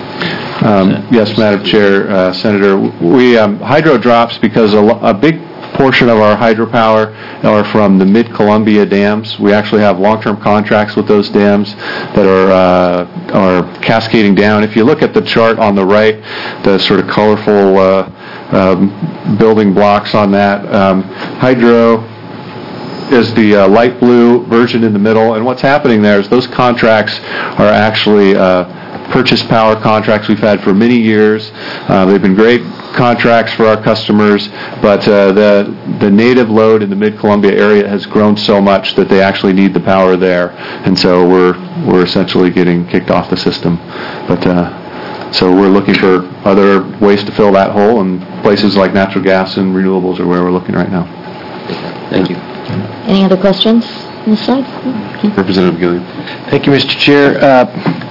Um, yes, Madam Chair, uh, Senator, we um, hydro drops because a, a big portion of our hydropower are from the mid-Columbia dams. We actually have long-term contracts with those dams that are uh, are cascading down. If you look at the chart on the right, the sort of colorful uh, um, building blocks on that, um, hydro is the uh, light blue version in the middle, and what's happening there is those contracts are actually uh, purchase power contracts we've had for many years. Uh, they've been great contracts for our customers, but uh, the the native load in the mid-Columbia area has grown so much that they actually need the power there, and so we're we're essentially getting kicked off the system. But uh, so we're looking for other ways to fill that hole, and places like natural gas and renewables are where we're looking right now. Thank you. Any other questions on this side? Okay. Representative Gilliam. Thank you, Mister Chair. Uh,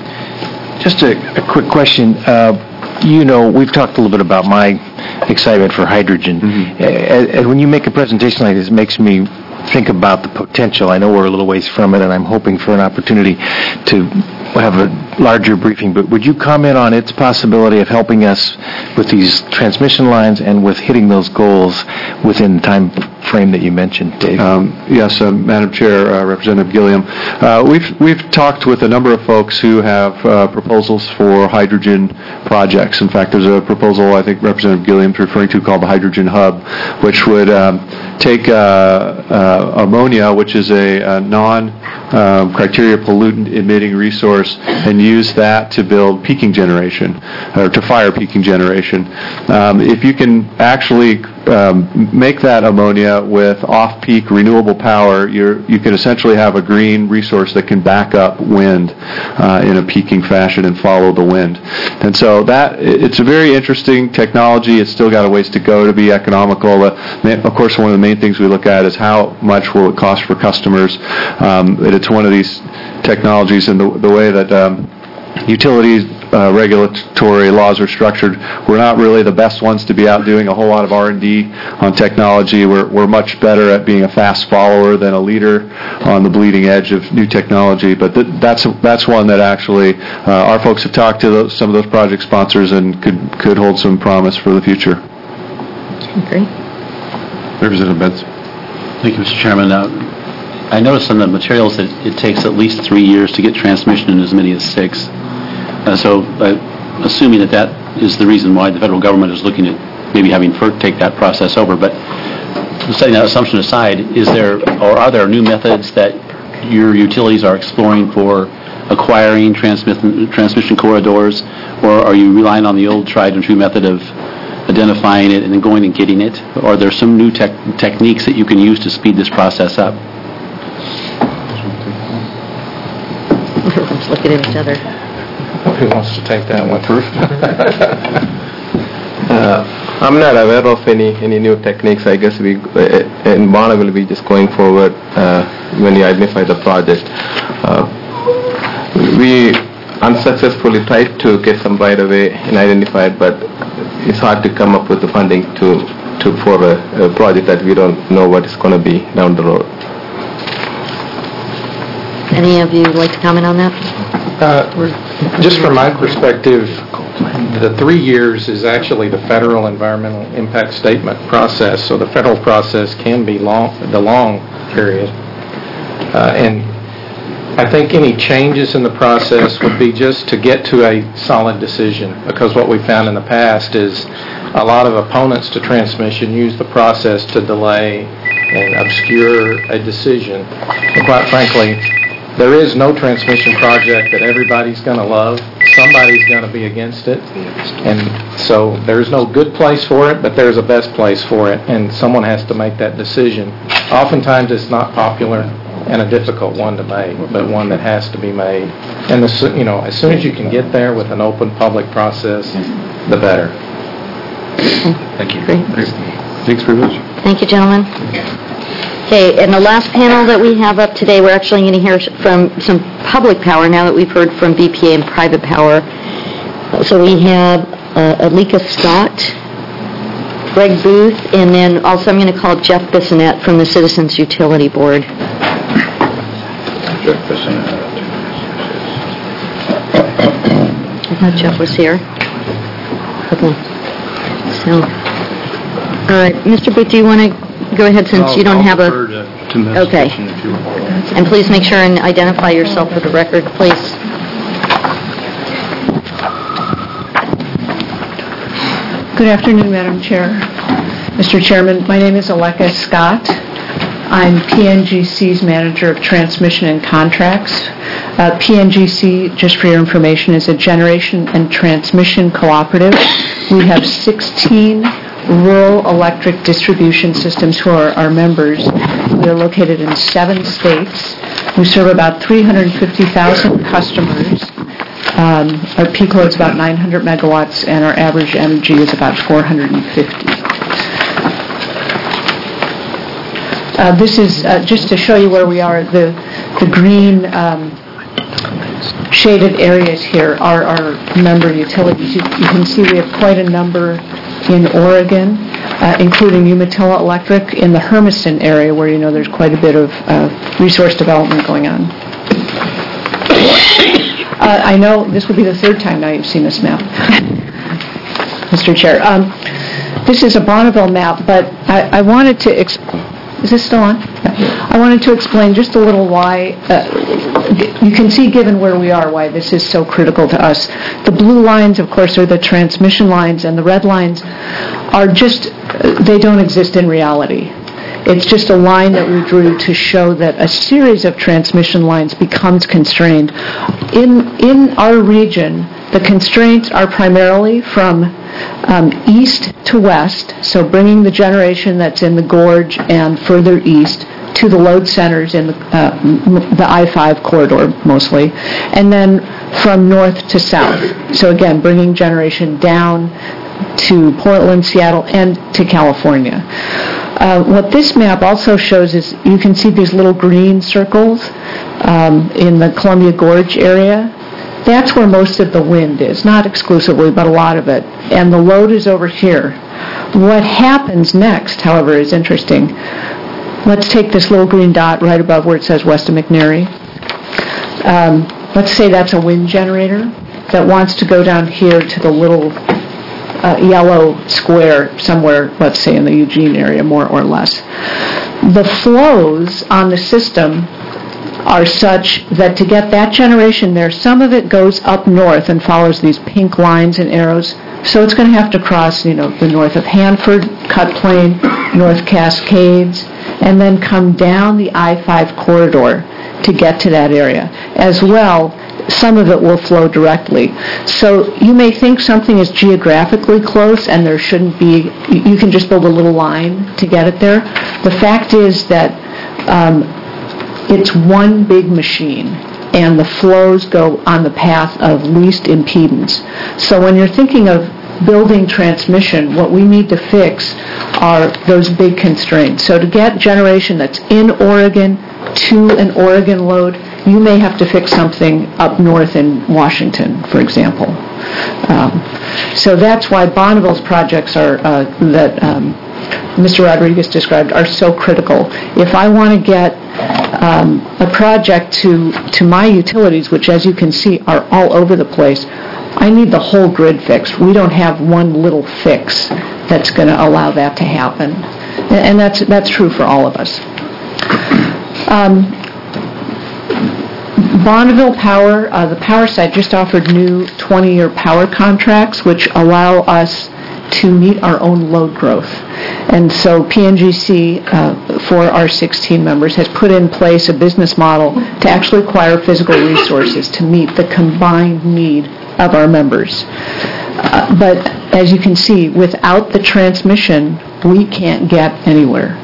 just a, a quick question. Uh, You know, we've talked a little bit about my excitement for hydrogen. Mm-hmm. And, and when you make a presentation like this, it makes me think about the potential. I know we're a little ways from it, and I'm hoping for an opportunity to have a larger briefing, but would you comment on its possibility of helping us with these transmission lines and with hitting those goals within the time frame that you mentioned, Dave? Um, yes, uh, Madam Chair, uh, Representative Gilliam. Uh, we've we've talked with a number of folks who have uh, proposals for hydrogen projects. In fact, there's a proposal I think Representative Gilliam's referring to called the Hydrogen Hub, which would um, take uh, uh, ammonia, which is a, a non-criteria um, pollutant emitting resource, and use that to build peaking generation, or to fire peaking generation. Um, if you can actually um, make that ammonia with off-peak renewable power, you're, you can essentially have a green resource that can back up wind uh, in a peaking fashion and follow the wind. And so that it's a very interesting technology. It's still got a ways to go to be economical. Uh, of course, one of the main things we look at is how much will it cost for customers. Um, and it's one of these technologies, and the, the way that um, utilities uh, regulatory laws are structured, we're not really the best ones to be out doing a whole lot of R and D on technology. We're, we're much better at being a fast follower than a leader on the bleeding edge of new technology. But th- that's that's one that actually uh, our folks have talked to those, some of those project sponsors and could could hold some promise for the future. Great. Representative Benz. Thank you, Mister Chairman. Uh, I noticed in the materials that it takes at least three years to get transmission in as many as six. Uh, so, uh, assuming that that is the reason why the federal government is looking at maybe having FERC take that process over, but setting that assumption aside, is there or are there new methods that your utilities are exploring for acquiring transmission transmission corridors, or are you relying on the old tried and true method of identifying it and then going and getting it? Or are there some new tech techniques that you can use to speed this process up? Everyone's looking at each other. Who wants to take that one? uh, I'm not aware of any, any new techniques. I guess we uh, in Bonneville we just going forward uh, when you identify the project. Uh, we unsuccessfully tried to get some right away and identified, but it's hard to come up with the funding to, to for a, a project that we don't know what it's going to be down the road. Any of you like to comment on that? Uh, just from my perspective, the three years is actually the federal environmental impact statement process, so the federal process can be long, the long period. Uh, and I think any changes in the process would be just to get to a solid decision, because what we found in the past is a lot of opponents to transmission use the process to delay and obscure a decision. And quite frankly, there is no transmission project that everybody's going to love. Somebody's going to be against it. And so there's no good place for it, but there's a best place for it, and someone has to make that decision. Oftentimes it's not popular and a difficult one to make, but one that has to be made. And the, you know, as soon as you can get there with an open public process, the better. Thank you. Great. Thanks very much. Thank you, gentlemen. Okay, and the last panel that we have up today, we're actually going to hear from some public power now that we've heard from B P A and private power. So we have uh, Alika Scott, Greg Booth, and then also I'm going to call Jeff Bissonette from the Citizens Utility Board. Jeff Bissonette. I thought Jeff was here. Okay. So, uh, Mister Booth, do you want to go ahead since I'll, you don't I'll have a... To, to okay. if you want. And please make sure and identify yourself for the record, please. Good afternoon, Madam Chair. Mister Chairman, my name is Aleka Scott. I'm P N G C's Manager of Transmission and Contracts. Uh, P N G C, just for your information, is a generation and transmission cooperative. We have sixteen rural electric distribution systems who are our members. We are located in seven states. We serve about three hundred fifty thousand customers. Um, our peak load is about nine hundred megawatts, and our average energy is about four hundred fifty. Uh, this is uh, just to show you where we are. The the green um, shaded areas here are our member utilities. You, you can see we have quite a number in Oregon, uh, including Umatilla Electric in the Hermiston area, where you know there's quite a bit of uh, resource development going on. Uh, I know this will be the third time now you've seen this map, Mister Chair. Um, this is a Bonneville map, but I, I wanted to... Exp- Is this still on? I wanted to explain just a little why, uh, you can see given where we are, why this is so critical to us. The blue lines, of course, are the transmission lines, and the red lines are just, they don't exist in reality. It's just a line that we drew to show that a series of transmission lines becomes constrained. In, in our region, the constraints are primarily from Um, east to west, so bringing the generation that's in the gorge and further east to the load centers in the, uh, m- the I five corridor mostly, and then from north to south. So again, bringing generation down to Portland, Seattle, and to California. Uh, what this map also shows is you can see these little green circles um, in the Columbia Gorge area. That's where most of the wind is, not exclusively, but a lot of it. And the load is over here. What happens next, however, is interesting. Let's take this little green dot right above where it says West of McNary. Um, let's say that's a wind generator that wants to go down here to the little uh, yellow square somewhere, let's say in the Eugene area, more or less. The flows on the system are such that to get that generation there, some of it goes up north and follows these pink lines and arrows. So it's going to have to cross, you know, the north of Hanford, Cut Plain, North Cascades, and then come down the I five corridor to get to that area. As well, some of it will flow directly. So you may think something is geographically close and there shouldn't be, you can just build a little line to get it there. The fact is that um, it's one big machine, and the flows go on the path of least impedance. So when you're thinking of building transmission, what we need to fix are those big constraints. So to get generation that's in Oregon to an Oregon load, you may have to fix something up north in Washington, for example. Um, so that's why Bonneville's projects are uh, that um, Mister Rodriguez described are so critical. If I want to get um, a project to, to my utilities, which as you can see are all over the place, I need the whole grid fixed. We don't have one little fix that's going to allow that to happen. And that's, that's true for all of us. Um, Bonneville Power, uh, the power side just offered new twenty-year power contracts, which allow us to meet our own load growth. And so P N G C, uh, for our sixteen members, has put in place a business model to actually acquire physical resources to meet the combined need of our members. Uh, but as you can see, without the transmission, we can't get anywhere.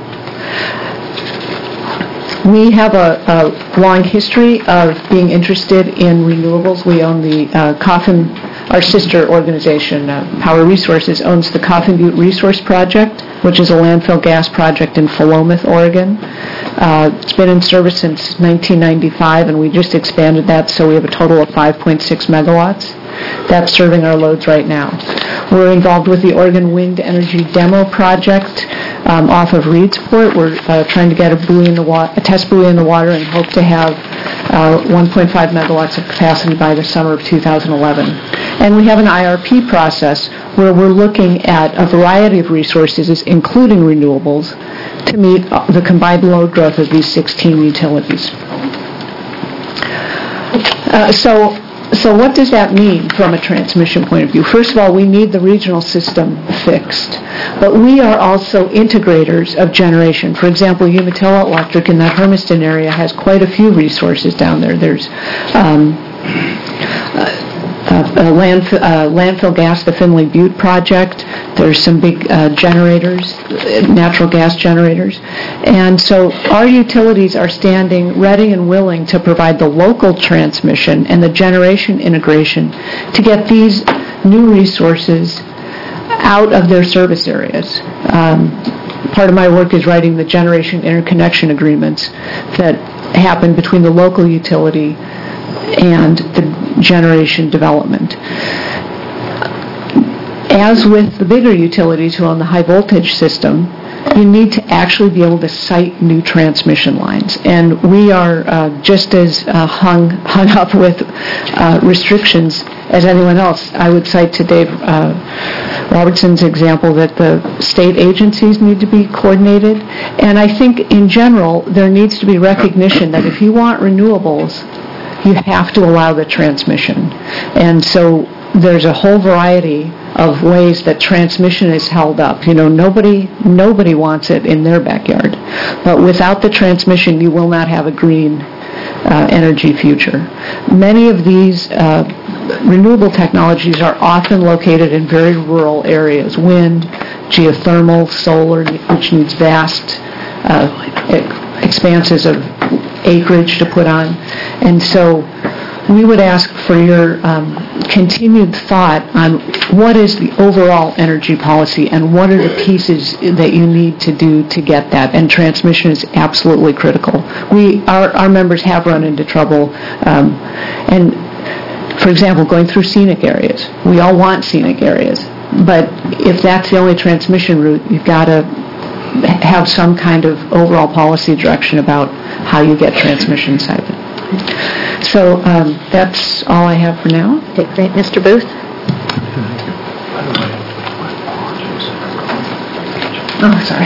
We have a, a long history of being interested in renewables. We own the uh, Coffin, our sister organization, uh, Power Resources, owns the Coffin Butte Resource Project, which is a landfill gas project in Philomath, Oregon. Uh, it's been in service since nineteen ninety-five, and we just expanded that, so we have a total of five point six megawatts. That's serving our loads right now. We're involved with the Oregon Wind Energy Demo Project um, off of Reedsport. We're uh, trying to get a buoy in the wa- a test buoy in the water and hope to have uh, one point five megawatts of capacity by the summer of two thousand eleven. And we have an I R P process where we're looking at a variety of resources, including renewables, to meet the combined load growth of these sixteen utilities. Uh, so, so what does that mean from a transmission point of view? First of all, we need the regional system fixed, but we are also integrators of generation. For example, Umatilla Electric in that Hermiston area has quite a few resources down there. There's um, uh, Uh, uh, landf- uh, landfill gas, the Finley Butte project. There's some big uh, generators, natural gas generators. And so our utilities are standing ready and willing to provide the local transmission and the generation integration to get these new resources out of their service areas. Um, part of my work is writing the generation interconnection agreements that happen between the local utility and the generation development. As with the bigger utilities who own the high voltage system, you need to actually be able to site new transmission lines. And we are uh, just as uh, hung, hung up with uh, restrictions as anyone else. I would cite to Dave uh, Robertson's example that the state agencies need to be coordinated. And I think in general, there needs to be recognition that if you want renewables, you have to allow the transmission. And so there's a whole variety of ways that transmission is held up. You know, nobody nobody wants it in their backyard. But without the transmission, you will not have a green uh, energy future. Many of these uh, renewable technologies are often located in very rural areas. Wind, geothermal, solar, which needs vast uh, expanses of acreage to put on. And so we would ask for your um, continued thought on what is the overall energy policy and what are the pieces that you need to do to get that. And transmission is absolutely critical. We, our, our members have run into trouble, um, and for example, going through scenic areas. We all want scenic areas, but if that's the only transmission route, you've got to have some kind of overall policy direction about how you get transmission inside of it. So um, that's all I have for now. Okay, great. Mister Booth? Oh, sorry.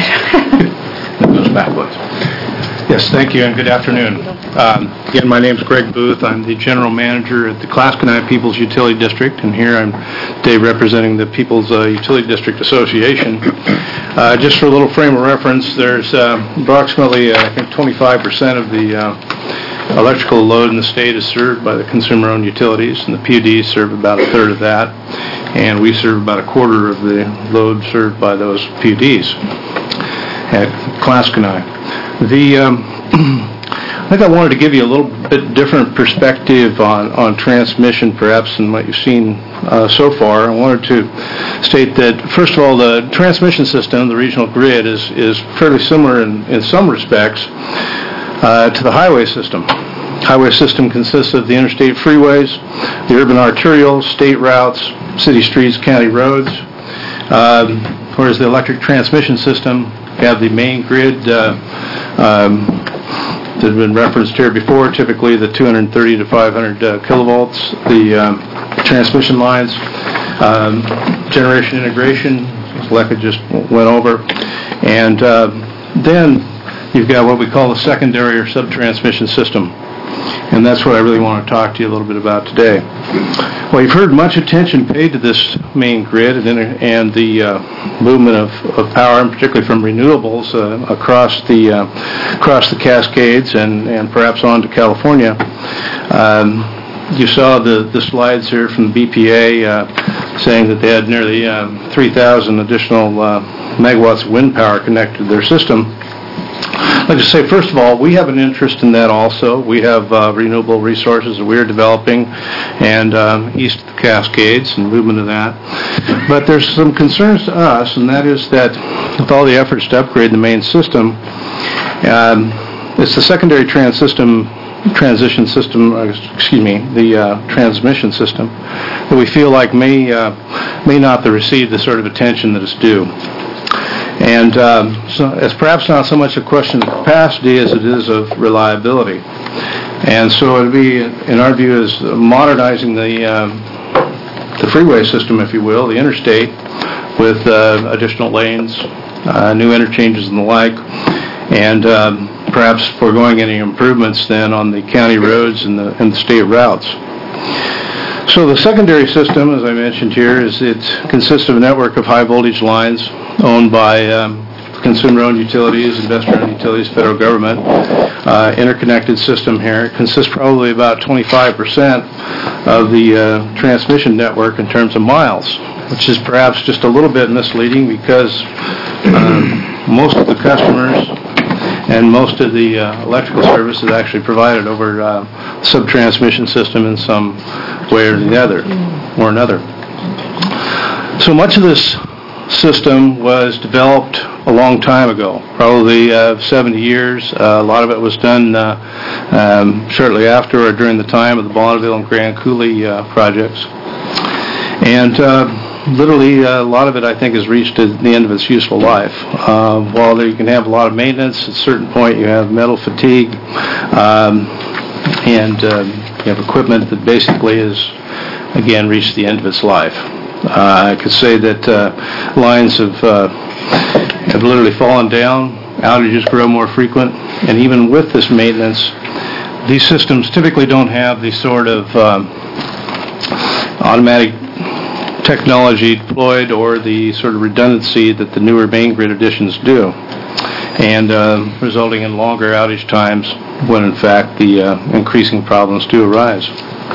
It goes backwards. Yes, thank you, and good afternoon. Um, again, my name is Greg Booth. I'm the general manager at the Clasconia People's Utility District, and here I'm today representing the People's uh, Utility District Association. Uh, just for a little frame of reference, there's uh, approximately, uh, I think, twenty-five percent of the uh, electrical load in the state is served by the consumer-owned utilities, and the P U Ds serve about a third of that, and we serve about a quarter of the load served by those P U Ds at Clasconia. The, um, I think I wanted to give you a little bit different perspective on, on transmission, perhaps, than what you've seen uh, so far. I wanted to state that, first of all, the transmission system, the regional grid, is, is fairly similar in, in some respects uh, to the highway system. Highway system consists of the interstate freeways, the urban arterials, state routes, city streets, county roads, um, whereas the electric transmission system, you have the main grid uh, um, that has been referenced here before, typically the two hundred thirty to five hundred uh, kilovolts, the um, transmission lines, um, generation integration, as Lekka just went over, and uh, then you've got what we call the secondary or subtransmission system. And that's what I really want to talk to you a little bit about today. Well, you've heard much attention paid to this main grid and, and the uh, movement of, of power, and particularly from renewables uh, across the uh, across the Cascades and, and perhaps on to California. Um, you saw the, the slides here from the B P A uh, saying that they had nearly um, three thousand additional uh, megawatts of wind power connected to their system. I'd like to say, first of all, we have an interest in that also. We have uh, renewable resources that we're developing and um, east of the Cascades and movement of that. But there's some concerns to us, and that is that with all the efforts to upgrade the main system, um, it's the secondary trans system, transition system, uh, excuse me, the uh, transmission system that we feel like may, uh, may not receive the sort of attention that is due. And um, so it's perhaps not so much a question of capacity as it is of reliability. And so it would be, in our view, is modernizing the um, the freeway system, if you will, the interstate, with uh, additional lanes, uh, new interchanges and the like, and um, perhaps foregoing any improvements then on the county roads and the, and the state routes. So the secondary system, as I mentioned here, is it consists of a network of high voltage lines owned by um, consumer-owned utilities, investor-owned utilities, federal government. Uh, interconnected system here. It consists probably about twenty-five percent of the uh, transmission network in terms of miles, which is perhaps just a little bit misleading because um, most of the customers and most of the uh, electrical service is actually provided over uh, sub-transmission system in some way or the other, or another. So much of this system was developed a long time ago, probably uh, seventy years. Uh, a lot of it was done uh, um, shortly after or during the time of the Bonneville and Grand Coulee uh, projects. And uh, literally uh, a lot of it, I think, has reached the end of its useful life. Uh, while there you can have a lot of maintenance, at a certain point you have metal fatigue, um, and uh, you have equipment that basically has, again, reached the end of its life. Uh, I could say that uh, lines have, uh, have literally fallen down, outages grow more frequent, and even with this maintenance, these systems typically don't have the sort of um, automatic technology deployed or the sort of redundancy that the newer main grid additions do, and uh, resulting in longer outage times when in fact the uh, increasing problems do arise.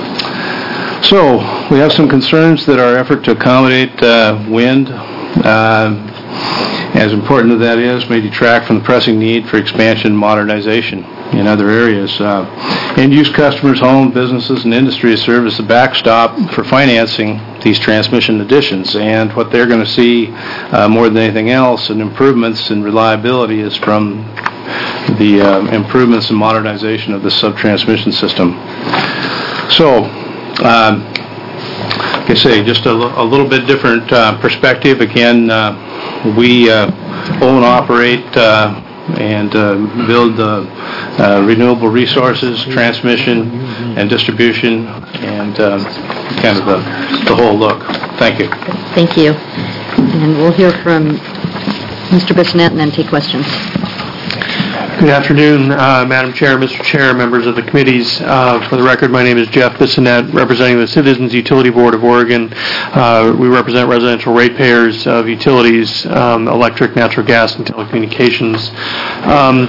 So we have some concerns that our effort to accommodate uh, wind, uh, as important as that is, may detract from the pressing need for expansion and modernization in other areas. Uh, end-use customers, home, businesses, and industries serve as the backstop for financing these transmission additions, and what they're going to see uh, more than anything else in improvements in reliability is from the uh, improvements and modernization of the sub-transmission system. So Um, Like I say, just a, a little bit different uh, perspective. Again, uh, we uh, own, operate, uh, and uh, build uh, uh, renewable resources, transmission, and distribution, and uh, kind of the, the whole look. Thank you. Thank you. And we'll hear from Mister Bissonnette and then take questions. Good afternoon, uh, Madam Chair, Mister Chair, members of the committees. Uh, for the record, my name is Jeff Bissonnette, representing the Citizens Utility Board of Oregon. Uh, we represent residential ratepayers of utilities, um, electric, natural gas, and telecommunications. Um,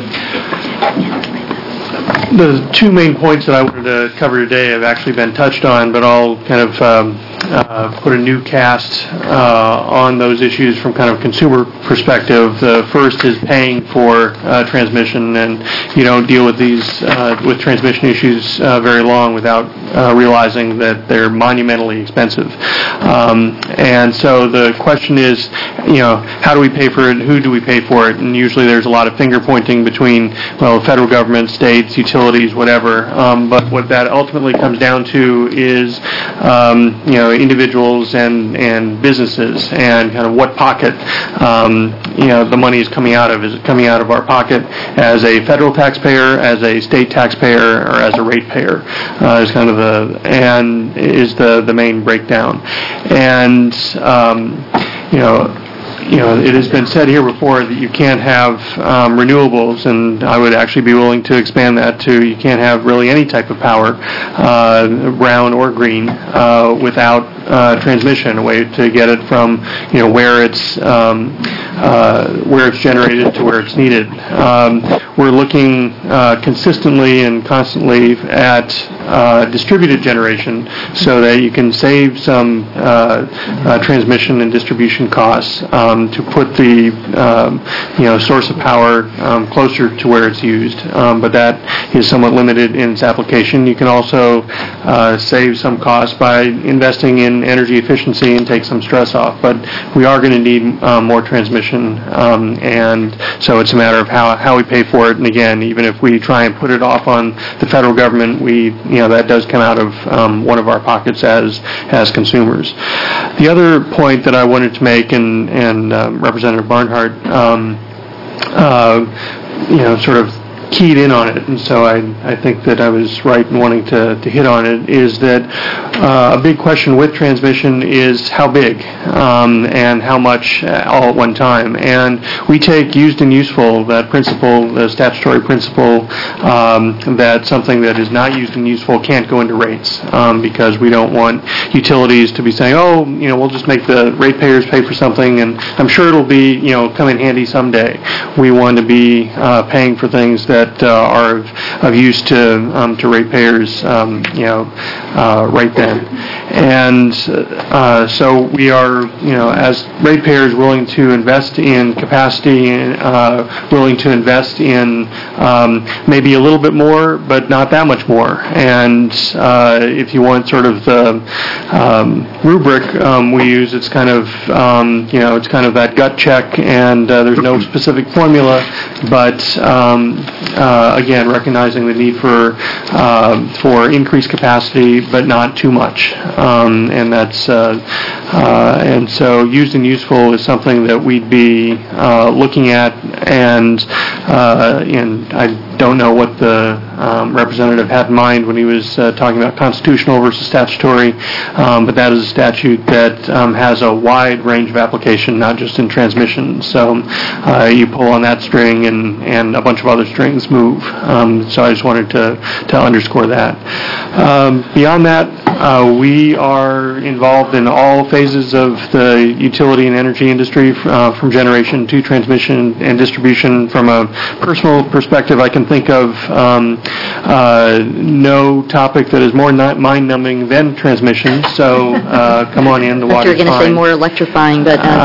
the two main points that I wanted to cover today have actually been touched on, but I'll kind of um, uh, put a new cast uh, on those issues from kind of a consumer perspective. The first is paying for uh, transmission, and you don't deal with these uh, with transmission issues uh, very long without uh, realizing that they're monumentally expensive. Um, and so the question is, you know, how do we pay for it? Who do we pay for it? And usually there's a lot of finger pointing between, well, the federal government, states, utilities, whatever. Um, but what that ultimately comes down to is, um, you know, individuals and, and businesses, and kind of what pocket, um, you know, the money is coming out of. Is it coming out of our pocket as a federal taxpayer, as a state taxpayer, or as a ratepayer? Uh, is kind of the, and is the, the main breakdown. And, um, you know, You know, it has been said here before that you can't have um, renewables, and I would actually be willing to expand that to you can't have really any type of power, uh, brown or green, uh, without uh, transmission, a way to get it from, you know, where it's um, uh, where it's generated to where it's needed. Um, we're looking uh, consistently and constantly at uh, distributed generation, so that you can save some uh, uh, transmission and distribution costs. Um, to put the um, you know source of power um, closer to where it's used, um, but that is somewhat limited in its application. You can also uh, save some costs by investing in energy efficiency and take some stress off, but we are going to need um, more transmission, um, and so it's a matter of how, how we pay for it. And again, even if we try and put it off on the federal government, we you know that does come out of um, one of our pockets as as consumers. The other point that I wanted to make, and and Um, Representative Barnhart, um, uh, you know, sort of keyed in on it, and so I, I think that I was right in wanting to, to hit on it, is that uh, a big question with transmission is how big um, and how much all at one time. And we take used and useful, that principle, the statutory principle, um, that something that is not used and useful can't go into rates, um, because we don't want utilities to be saying, oh, you know, we'll just make the ratepayers pay for something, and I'm sure it'll be, you know, come in handy someday. We want to be uh, paying for things that that uh, are of, of use to um, to ratepayers, um, you know, uh, right then. And uh, so we are, you know, as ratepayers, willing to invest in capacity, uh, willing to invest in um, maybe a little bit more, but not that much more. And uh, if you want sort of the um, rubric um, we use, it's kind of, um, you know, it's kind of that gut check, and uh, there's no specific formula, but um, Uh, again, recognizing the need for uh, for increased capacity, but not too much, um, and that's uh, uh, and so used and useful is something that we'd be uh, looking at, and uh, and I don't know what the um, representative had in mind when he was uh, talking about constitutional versus statutory, um, but that is a statute that um, has a wide range of application, not just in transmission. So uh, you pull on that string, and, and a bunch of other strings move. Um, so I just wanted to, to underscore that. Um, beyond that, uh, we are involved in all phases of the utility and energy industry, uh, from generation to transmission and distribution. From a personal perspective, I can think of um, uh, no topic that is more not mind-numbing than transmission. So uh, come on in, the water's fine. You're going to say more electrifying, but uh,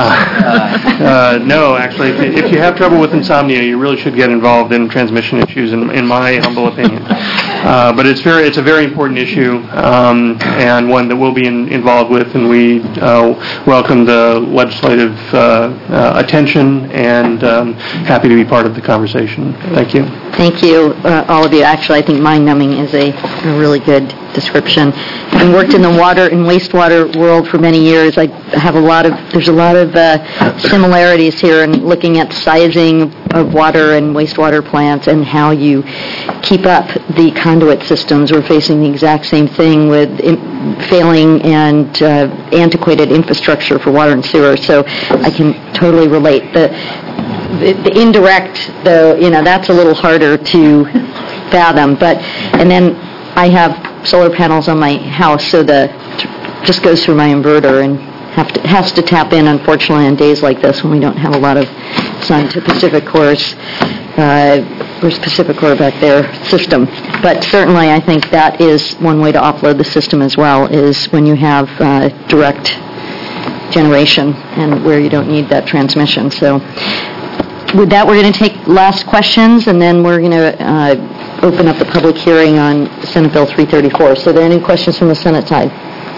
uh, no, actually, if, if you have trouble with insomnia, you really should get involved in transmission issues, in, in my humble opinion. Uh, but it's very, it's a very important issue, um, and one that we'll be in, involved with, and we uh, welcome the legislative uh, uh, attention, and um, happy to be part of the conversation. Thank you. Thank you, uh, all of you. Actually, I think mind-numbing is a, a really good description. Having worked in the water and wastewater world for many years, I have a lot of, there's a lot of uh, similarities here in looking at sizing of water and wastewater plants and how you keep up the conduit systems. We're facing the exact same thing with in- failing and uh, antiquated infrastructure for water and sewer, so I can totally relate. The, the, the indirect, though, you know, that's a little harder to fathom, but, and then I have solar panels on my house, so the just goes through my inverter and have to, has to tap in, unfortunately, on days like this when we don't have a lot of sun to Pacific Core's, uh, where's Pacific Core back there, system. But certainly I think that is one way to offload the system as well, is when you have uh, direct generation and where you don't need that transmission. So with that, we're going to take last questions, and then we're going to uh, open up the public hearing on Senate Bill three thirty-four. So are there any questions from the Senate side?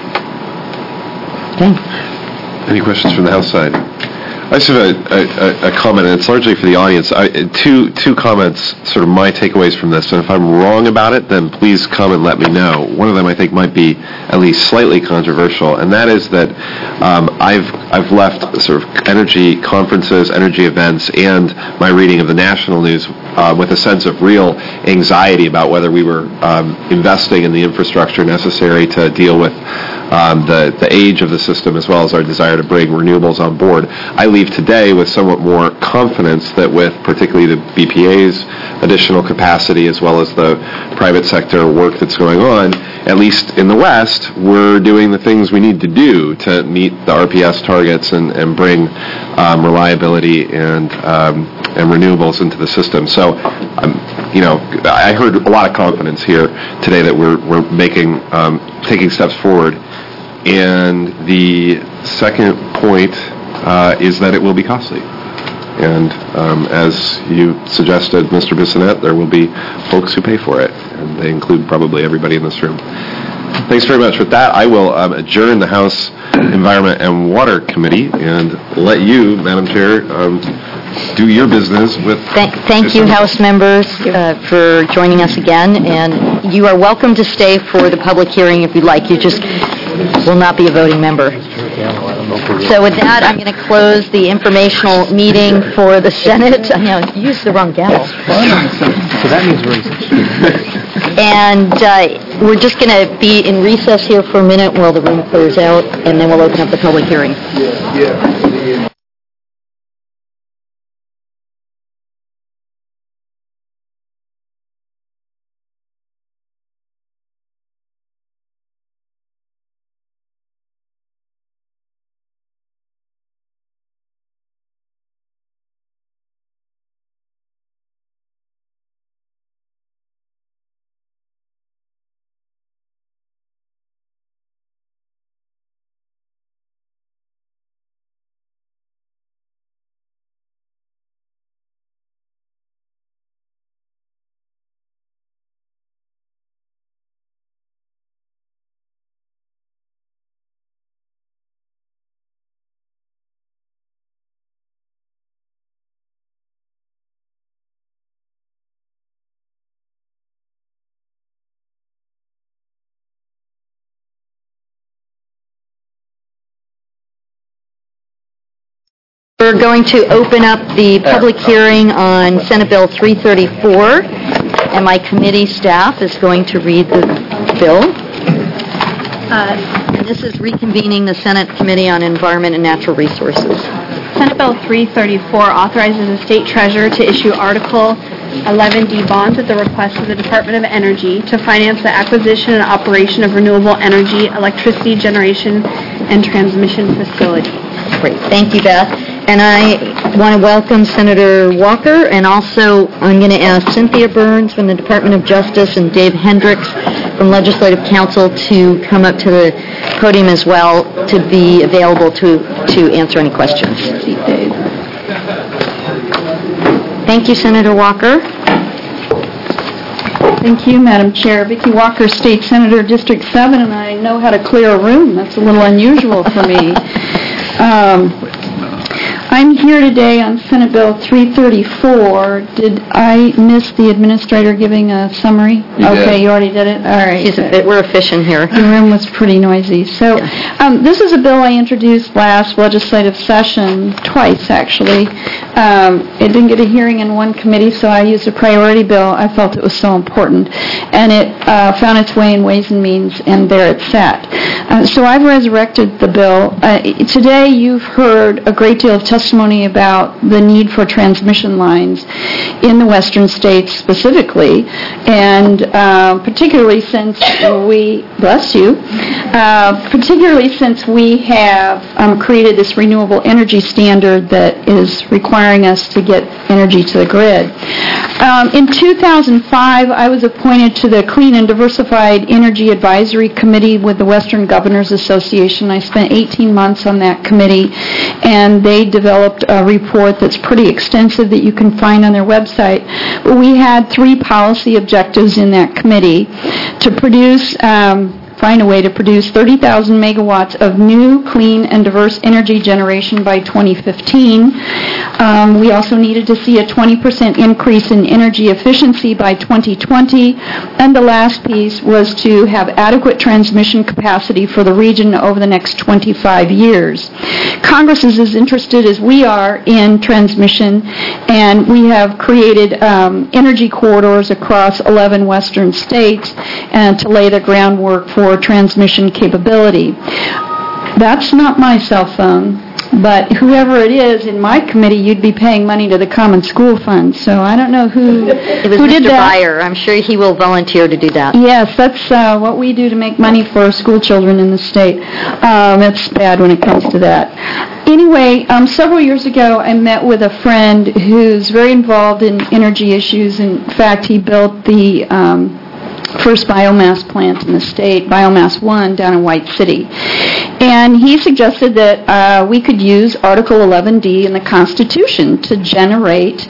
Okay. Any questions from the House side? I just have a, a, a comment, and it's largely for the audience. I, two two comments, sort of my takeaways from this, and if I'm wrong about it, then please come and let me know. One of them I think might be at least slightly controversial, and that is that um, I've I've left sort of energy conferences, energy events, and my reading of the national news uh, with a sense of real anxiety about whether we were um, investing in the infrastructure necessary to deal with um, the, the age of the system as well as our desire to bring renewables on board. I leave today with somewhat more confidence that with particularly the B P A's additional capacity as well as the private sector work that's going on, at least in the West, we're doing the things we need to do to meet the R P S targets and, and bring um, reliability and um, and renewables into the system. So, um, you know, I heard a lot of confidence here today that we're we're making um, taking steps forward. And the second point uh, is that it will be costly. And um, as you suggested, Mister Bissonnette, there will be folks who pay for it, and they include probably everybody in this room. Thanks very much. With that, I will um, adjourn the House Environment and Water Committee and let you, Madam Chair, um, do your business with... Thank, thank you, House members, uh, for joining us again, and you are welcome to stay for the public hearing if you'd like. You just will not be a voting member. So with that, I'm going to close the informational meeting for the Senate. I know, you used the wrong gavel. So that means we're... And uh, we're just going to be in recess here for a minute while the room clears out, and then we'll open up the public hearing. Yeah. We're going to open up the public hearing on Senate Bill three thirty-four, and my committee staff is going to read the bill. Uh, and this is reconvening the Senate Committee on Environment and Natural Resources. Senate Bill three thirty-four authorizes the State Treasurer to issue Article eleven D bonds at the request of the Department of Energy to finance the acquisition and operation of renewable energy, electricity generation, and transmission facilities. Great. Thank you, Beth. And I want to welcome Senator Walker, and also I'm going to ask Cynthia Burns from the Department of Justice and Dave Hendricks from Legislative Council to come up to the podium as well to be available to, to answer any questions. Thank you, Senator Walker. Thank you, Madam Chair. Vicki Walker, State Senator, District seven, and I know how to clear a room. That's a little unusual for me. Um, I'm here today on Senate Bill three thirty-four. Did I miss the administrator giving a summary? You okay, did. you already did it? All right. She's a bit, we're efficient here. The room was pretty noisy. So um, this is a bill I introduced last legislative session, twice actually. Um, it didn't get a hearing in one committee, so I used a priority bill. I felt it was so important. And it uh, found its way in Ways and Means, and there it sat. Uh, so I've resurrected the bill. Uh, today you've heard a great deal of testimony about the need for transmission lines in the western states specifically, and uh, particularly since we, bless you, uh, particularly since we have um, created this renewable energy standard that is requiring us to get energy to the grid. Um, in two thousand five, I was appointed to the Clean and Diversified Energy Advisory Committee with the Western Governors Association. I spent eighteen months on that committee, and they developed a report that's pretty extensive that you can find on their website. But we had three policy objectives in that committee: to produce um, find a way to produce thirty thousand megawatts of new, clean, and diverse energy generation by twenty fifteen. Um, we also needed to see a twenty percent increase in energy efficiency by twenty twenty. And the last piece was to have adequate transmission capacity for the region over the next twenty-five years. Congress is as interested as we are in transmission, and we have created um, energy corridors across eleven western states and to lay the groundwork for transmission capability. That's not my cell phone, but whoever it is in my committee, you'd be paying money to the Common School Fund. So I don't know who, It was who did Mister that. Byer. I'm sure he will volunteer to do that. Yes, that's uh, what we do to make money for school children in the state. Um, it's bad when it comes to that. Anyway, um, several years ago, I met with a friend who's very involved in energy issues. In fact, he built the um, first biomass plant in the state, Biomass One, down in White City. And he suggested that uh, we could use Article eleven D in the Constitution to generate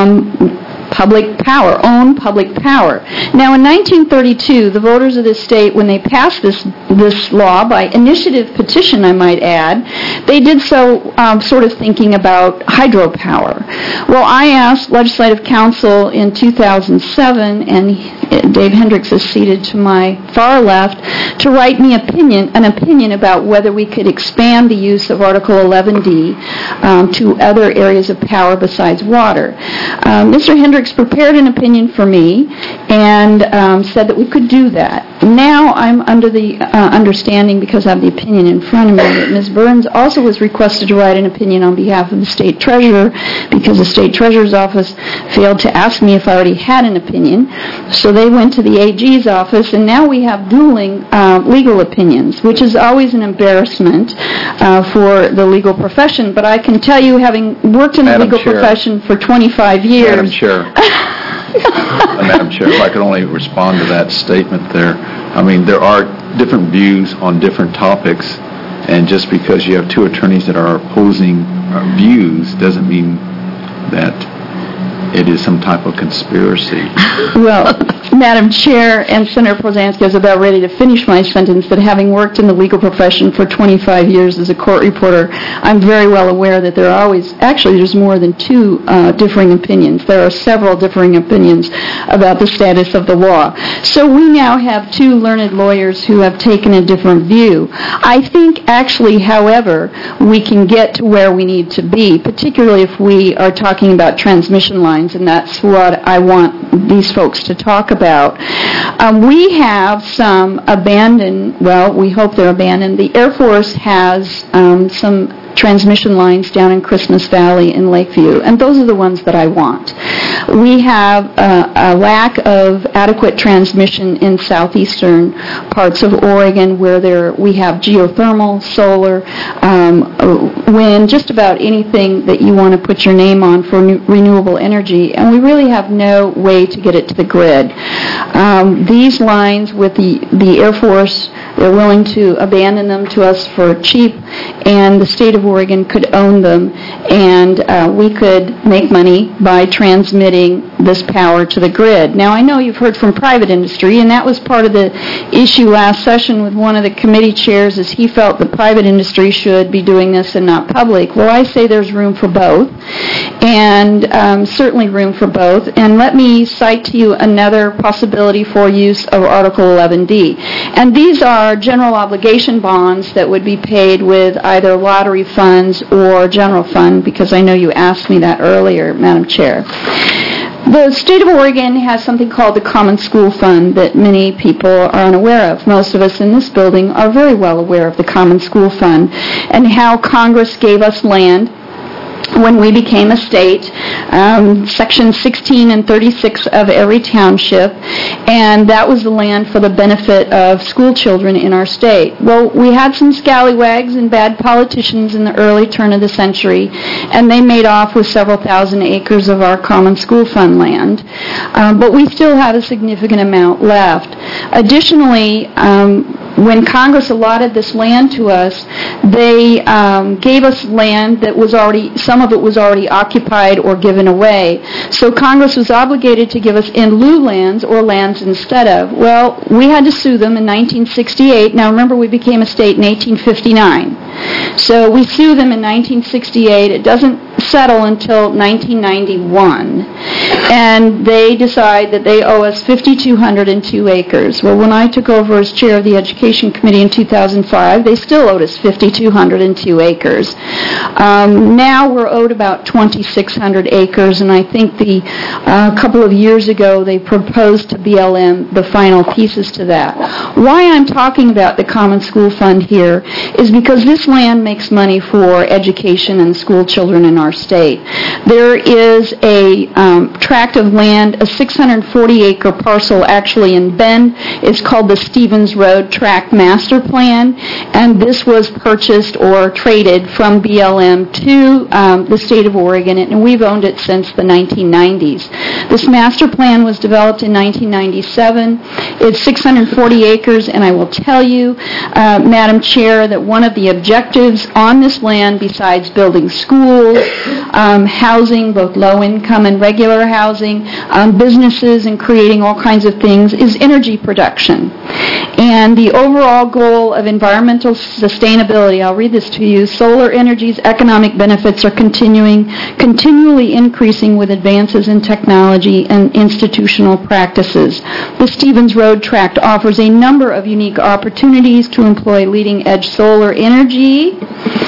um, public power, own public power. Now, in nineteen thirty-two, the voters of this state, when they passed this this law by initiative petition, I might add, they did so um, sort of thinking about hydropower. Well, I asked Legislative Counsel in two thousand seven, and Dave Hendricks is seated to my far left, to write me opinion, an opinion about whether we could expand the use of Article eleven D um, to other areas of power besides water. Um, Mister Hendricks prepared an opinion for me and um, said that we could do that. Now I'm under the uh, understanding, because I have the opinion in front of me, that Miz Burns also was requested to write an opinion on behalf of the State Treasurer, because the State Treasurer's office failed to ask me if I already had an opinion. So they went to the A G's office, and now we have dueling uh, legal opinions, which is always an embarrassment uh, for the legal profession. But I can tell you, having worked in the Madam legal Chair. profession for twenty-five years... Madam Chair. Uh, Madam Chair, if I could only respond to that statement there. I mean, there are different views on different topics, and just because you have two attorneys that are opposing uh, views doesn't mean that it is some type of conspiracy. Well, Madam Chair and Senator Pozansky, I was about ready to finish my sentence, but having worked in the legal profession for twenty-five years as a court reporter, I'm very well aware that there are always, actually there's more than two uh, differing opinions. There are several differing opinions about the status of the law. So we now have two learned lawyers who have taken a different view. I think actually, however, we can get to where we need to be, particularly if we are talking about transmission lines, and that's what I want these folks to talk about. Um, we have some abandoned, well, we hope they're abandoned. The Air Force has um, some transmission lines down in Christmas Valley in Lakeview, and those are the ones that I want. We have uh, a lack of adequate transmission in southeastern parts of Oregon, where there we have geothermal, solar, um, wind, just about anything that you want to put your name on for new, renewable energy, and we really have no way to get it to the grid. Um, these lines with the, the Air Force, they're willing to abandon them to us for cheap, and the state of Oregon could own them, and uh, we could make money by transmitting transmitting this power to the grid. Now, I know you've heard from private industry, and that was part of the issue last session with one of the committee chairs, is he felt the private industry should be doing this and not public. Well, I say there's room for both, and um, certainly room for both. And let me cite to you another possibility for use of Article eleven D. And these are general obligation bonds that would be paid with either lottery funds or general fund, because I know you asked me that earlier, Madam Chair. The state of Oregon has something called the Common School Fund that many people are unaware of. Most of us in this building are very well aware of the Common School Fund and how Congress gave us land when we became a state, um, Section sixteen and thirty-six of every township, and that was the land for the benefit of school children in our state. Well, we had some scallywags and bad politicians in the early turn of the century, and they made off with several thousand acres of our Common School Fund land, um, but we still had a significant amount left. Additionally, um, when Congress allotted this land to us, they um, gave us land that was already, some of it was already occupied or given away. So Congress was obligated to give us in lieu lands or lands instead of. Well, we had to sue them in nineteen sixty-eight. Now remember, we became a state in eighteen fifty-nine. So we sue them in nineteen sixty-eight. It doesn't settle until nineteen ninety-one. And they decide that they owe us five thousand two hundred two acres. Well, when I took over as chair of the Education Committee in two thousand five, they still owed us five thousand two hundred two acres. Um, now we're owed about two thousand six hundred acres, and I think the uh, a couple of years ago they proposed to B L M the final pieces to that. Why I'm talking about the Common School Fund here is because this land makes money for education and school children in our state. There is a um, tract of land, a six hundred forty acre parcel actually in Bend. It's called the Stevens Road Tract Master Plan, and this was purchased or traded from B L M to um, the state of Oregon, and we've owned it since the nineteen nineties. This master plan was developed in nineteen ninety-seven. It's six hundred forty acres, and I will tell you, uh, Madam Chair, that one of the objectives on this land, besides building schools, um, housing, both low-income and regular housing, um, businesses, and creating all kinds of things, is energy production. And the overall goal of environmental sustainability, I'll read this to you, solar energy's economic benefits are continuing, continually increasing with advances in technology and institutional practices. The Stevens Road Tract offers a number of unique opportunities to employ leading-edge solar energy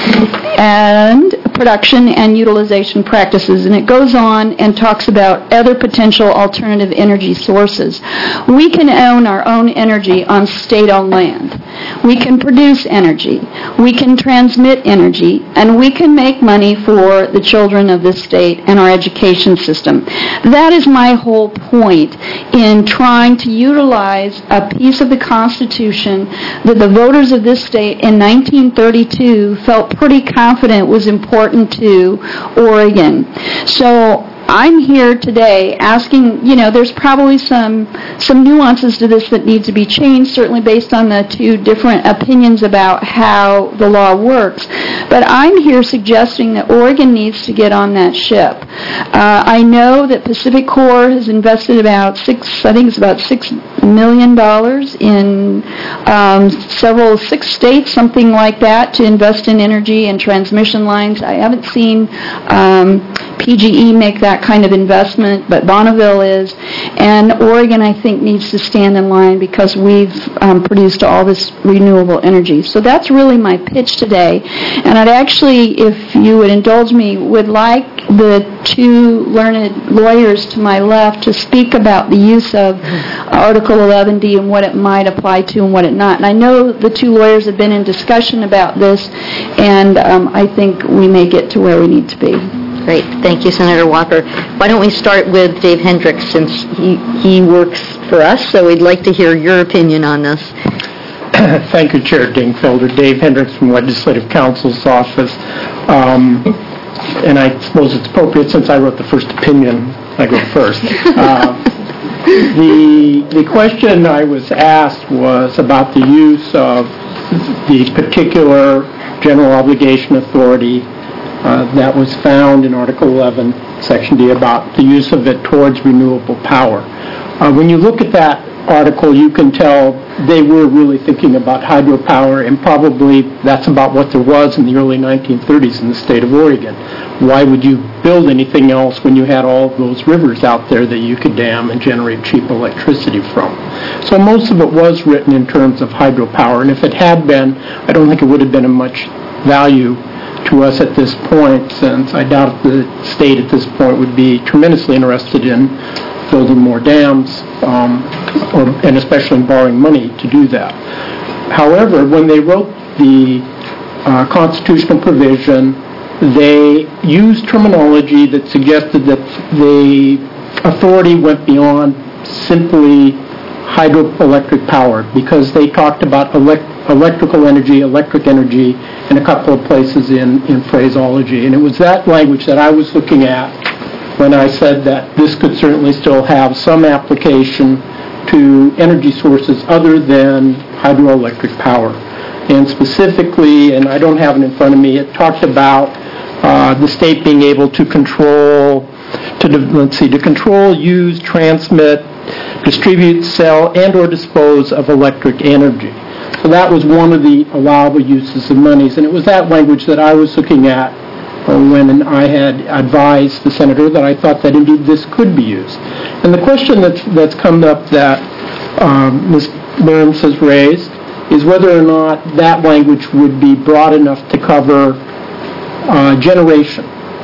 and production and utilization practices. And it goes on and talks about other potential alternative energy sources. We can own our own energy on state-owned land. We can produce energy. We can transmit energy. And we can make money for the children of this state and our education system. That is my whole point in trying to utilize a piece of the Constitution that the voters of this state in nineteen thirty-two felt pretty confident was important to Oregon. So I'm here today asking, you know, there's probably some some nuances to this that need to be changed, certainly based on the two different opinions about how the law works. But I'm here suggesting that Oregon needs to get on that ship. Uh, I know that Pacific Corp has invested about six, I think it's about six million dollars in um, several, six states, something like that, to invest in energy and transmission lines. I haven't seen um, P G E make that kind of investment, but Bonneville is. And Oregon, I think, needs to stand in line because we've um, produced all this renewable energy. So that's really my pitch today. And I'd actually, if you would indulge me, would like the two learned lawyers to my left to speak about the use of Article eleven D and what it might apply to and what it not. And I know the two lawyers have been in discussion about this, and um, I think we may get to where we need to be. Great. Thank you, Senator Walker. Why don't we start with Dave Hendricks, since he, he works for us, so we'd like to hear your opinion on this. Thank you, Chair Dingfelder. Dave Hendricks from Legislative Counsel's office. Um, and I suppose it's appropriate, since I wrote the first opinion, I go first. Uh, the, the question I was asked was about the use of the particular general obligation authority uh, that was found in Article eleven, Section D, about the use of it towards renewable power. Uh, when you look at that article, you can tell they were really thinking about hydropower, and probably that's about what there was in the early nineteen thirties in the state of Oregon. Why would you build anything else when you had all of those rivers out there that you could dam and generate cheap electricity from? So most of it was written in terms of hydropower, and if it had been, I don't think it would have been of much value to us at this point, since I doubt the state at this point would be tremendously interested in building more dams, um, or, and especially in borrowing money to do that. However, when they wrote the uh, constitutional provision, they used terminology that suggested that the authority went beyond simply hydroelectric power, because they talked about elect- electrical energy, electric energy, in a couple of places in, in phraseology. And it was that language that I was looking at when I said that this could certainly still have some application to energy sources other than hydroelectric power. And specifically, and I don't have it in front of me, it talked about uh, the state being able to control, to let's see, to control, use, transmit, distribute, sell, and or dispose of electric energy. So that was one of the allowable uses of monies, and it was that language that I was looking at when I had advised the senator that I thought that indeed this could be used. And the question that's, that's come up that um, Miz Burns has raised is whether or not that language would be broad enough to cover uh, generation.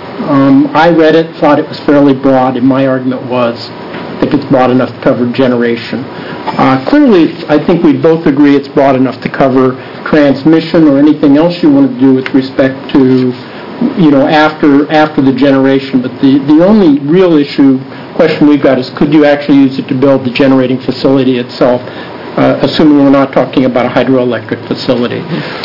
Um, I read it, thought it was fairly broad, and my argument was I think it's broad enough to cover generation. Uh, clearly, I think we both agree it's broad enough to cover transmission or anything else you want to do with respect to, you know, after after the generation. But the, the only real issue, question we've got is could you actually use it to build the generating facility itself, uh, assuming we're not talking about a hydroelectric facility.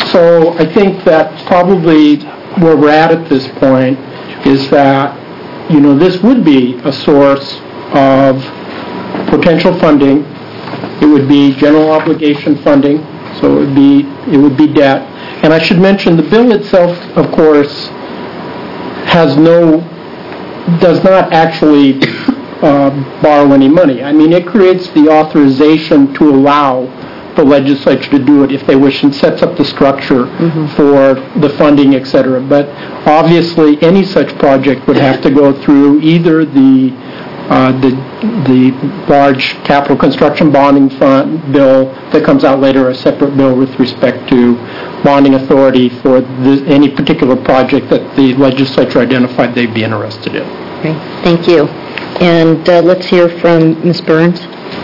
So I think that probably where we're at at this point is that, you know, this would be a source of potential funding. It would be general obligation funding, so it would be it would be debt. And I should mention the bill itself, of course, has no, does not actually uh, borrow any money. I mean, it creates the authorization to allow the legislature to do it if they wish, and sets up the structure mm-hmm. for the funding, et cetera. But obviously, any such project would have to go through either the uh, the the large capital construction bonding fund bill that comes out later, a separate bill with respect to bonding authority for the, any particular project that the legislature identified they'd be interested in. Okay, thank you. And uh, let's hear from Miz Burns.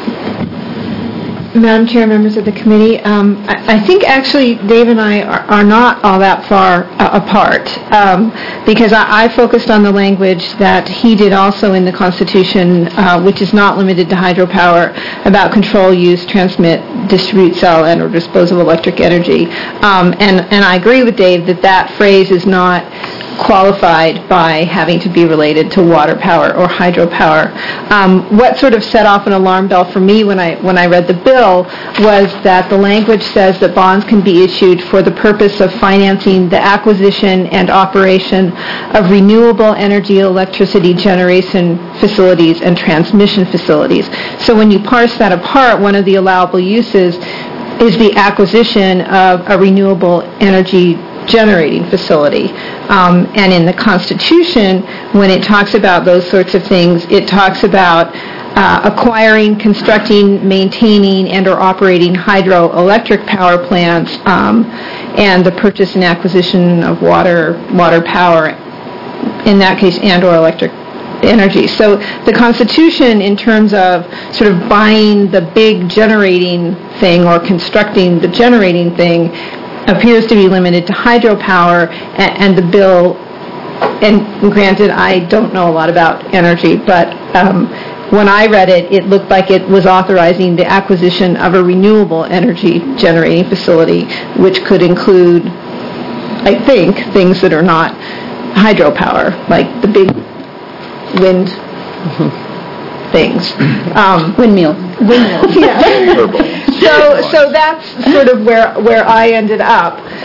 Madam Chair, members of the committee, um, I, I think actually Dave and I are, are not all that far uh, apart, um, because I, I focused on the language that he did also in the Constitution, uh, which is not limited to hydropower, about control, use, transmit, distribute, sell, and or dispose of electric energy. Um, and, and I agree with Dave that that phrase is not qualified by having to be related to water power or hydropower. Um, what sort of set off an alarm bell for me when I when I read the bill was that the language says that bonds can be issued for the purpose of financing the acquisition and operation of renewable energy electricity generation facilities and transmission facilities. So when you parse that apart, one of the allowable uses is the acquisition of a renewable energy generating facility. Um, and in the Constitution, when it talks about those sorts of things, it talks about uh, acquiring, constructing, maintaining, and or operating hydroelectric power plants, um, and the purchase and acquisition of water, water power, in that case, and or electric energy. So the Constitution, in terms of sort of buying the big generating thing or constructing the generating thing, appears to be limited to hydropower, and, and the bill, and granted, I don't know a lot about energy, but um, when I read it, it looked like it was authorizing the acquisition of a renewable energy generating facility, which could include, I think, things that are not hydropower, like the big wind things. Um, Windmill. Windmills, yeah. So, so that's sort of where where I ended up.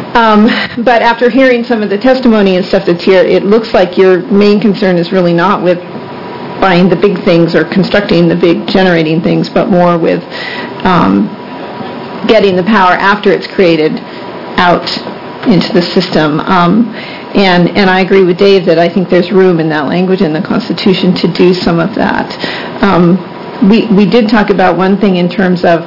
Um, But after hearing some of the testimony and stuff that's here, it looks like your main concern is really not with buying the big things or constructing the big generating things, but more with um, getting the power after it's created out into the system. Um, And, and I agree with Dave that I think there's room in that language in the Constitution to do some of that. Um, we, we did talk about one thing in terms of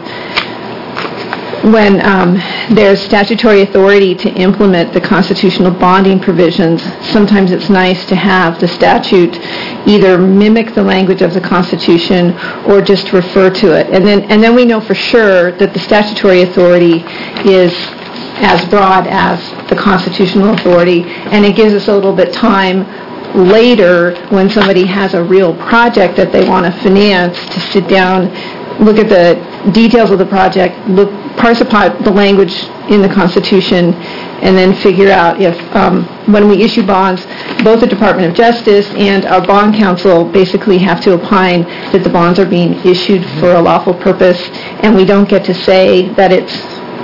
when um, there's statutory authority to implement the constitutional bonding provisions, sometimes it's nice to have the statute either mimic the language of the Constitution or just refer to it. And then, and then we know for sure that the statutory authority is as broad as the constitutional authority, and it gives us a little bit time later when somebody has a real project that they want to finance to sit down, look at the details of the project, look, parse apart the language in the Constitution, and then figure out if, um, when we issue bonds, both the Department of Justice and our bond counsel basically have to opine that the bonds are being issued for a lawful purpose, and we don't get to say that it's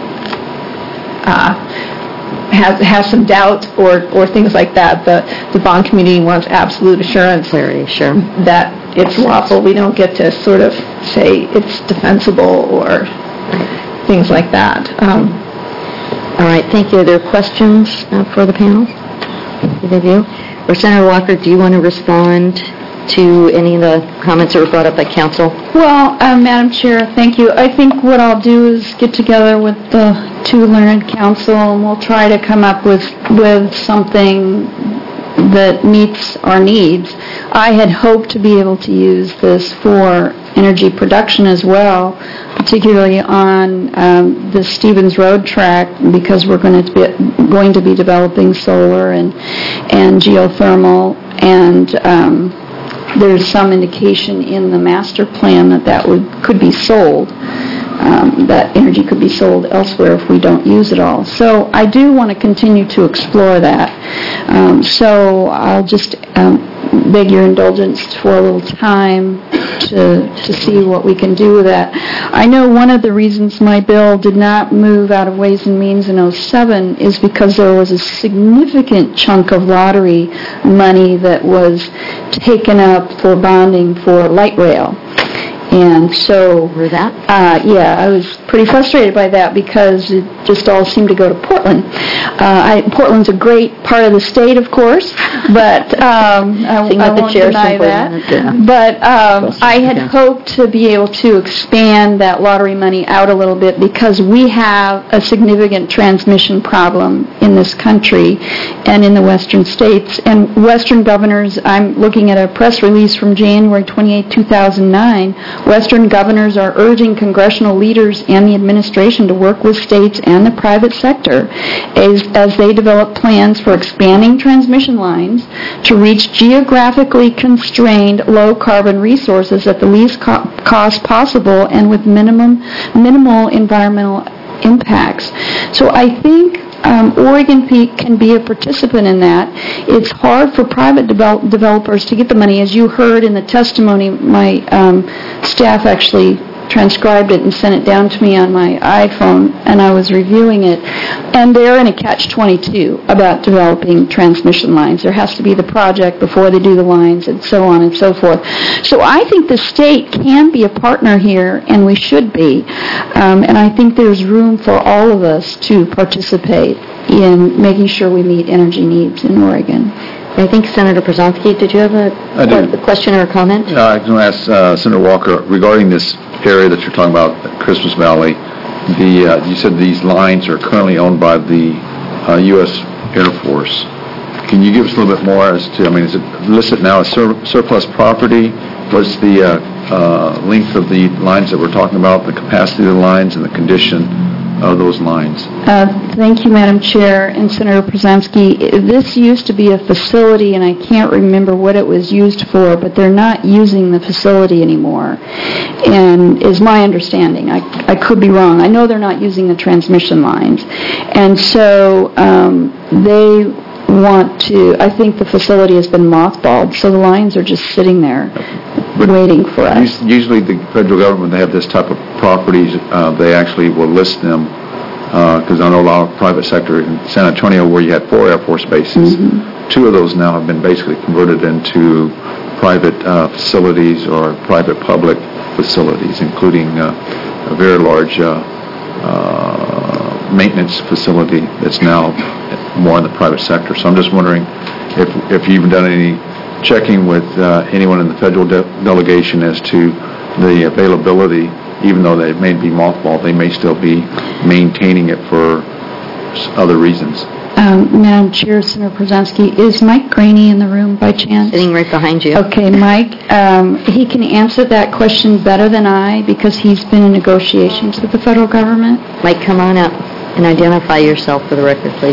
Uh, has has some doubt or, or things like that. The the bond community wants absolute assurance Clarity, sure. that it's lawful. We don't get to sort of say it's defensible or things like that. Um, All right, thank you. Are there questions uh, for the panel? Either of you? Or Senator Walker, do you want to respond to any of the comments that were brought up by council? Well, uh, Madam Chair, thank you. I think what I'll do is get together with the two learned counsel, and we'll try to come up with, with something that meets our needs. I had hoped to be able to use this for energy production as well, particularly on um, the Stevens Road track, because we're going to be going to be developing solar and and geothermal, and um, there's some indication in the master plan that that would could be sold. Um, that energy could be sold elsewhere if we don't use it all. So I do want to continue to explore that. Um, so I'll just um, beg your indulgence for a little time to to see what we can do with that. I know one of the reasons my bill did not move out of Ways and Means in oh seven is because there was a significant chunk of lottery money that was taken up for bonding for light rail. And so, Over that? Uh, yeah, I was pretty frustrated by that because it just all seemed to go to Portland. Uh, I, Portland's a great part of the state, of course, but um, I, Seeing I that the won't chair's deny from that. Portland, yeah. But um, I had Yeah. hoped to be able to expand that lottery money out a little bit because we have a significant transmission problem in this country and in the western states. And western governors, I'm looking at a press release from January twenty-eighth, two thousand nine, Western governors are urging congressional leaders and the administration to work with states and the private sector as, as they develop plans for expanding transmission lines to reach geographically constrained low-carbon resources at the least co- cost possible and with minimum minimal environmental impacts. So I think Um, Oregon Peak can be a participant in that. It's hard for private develop- developers to get the money. As you heard in the testimony, my um, staff actually transcribed it and sent it down to me on my iPhone, and I was reviewing it. And they're in a catch twenty-two about developing transmission lines. There has to be the project before they do the lines, and so on and so forth. So I think the state can be a partner here, and we should be. Um, and I think there's room for all of us to participate in making sure we meet energy needs in Oregon. I think Senator Przanski, did you have a, I do. a question or a comment? Uh, I was going to ask uh, Senator Walker regarding this area that you're talking about, Christmas Valley. The uh, you said these lines are currently owned by the uh, U S Air Force. Can you give us a little bit more as to? I mean, is it listed now as sur- surplus property? What's the uh, uh, length of the lines that we're talking about? The capacity of the lines and the condition of those lines? Uh, thank you, Madam Chair and Senator Przanski. This used to be a facility, and I can't remember what it was used for, but they're not using the facility anymore, and is my understanding. I, I could be wrong. I know they're not using the transmission lines, and so um, they want to, I think the facility has been mothballed, so the lines are just sitting there But waiting for us. Usually the federal government, they have this type of properties, uh, they actually will list them because I know a lot of private sector in San Antonio where you had four Air Force bases. Two of those now have been basically converted into private uh, facilities or private-public facilities, including uh, a very large uh, uh, maintenance facility that's now more in the private sector. So I'm just wondering if if you've done any checking with uh, anyone in the federal de- delegation as to the availability, even though they may be mothballed, they may still be maintaining it for s- other reasons. Um, Madam Chair, Senator Brzezinski, is Mike Graney in the room by chance? Sitting right behind you. Okay, Mike, um, he can answer that question better than I because he's been in negotiations with the federal government. Mike, come on up and identify yourself for the record, please.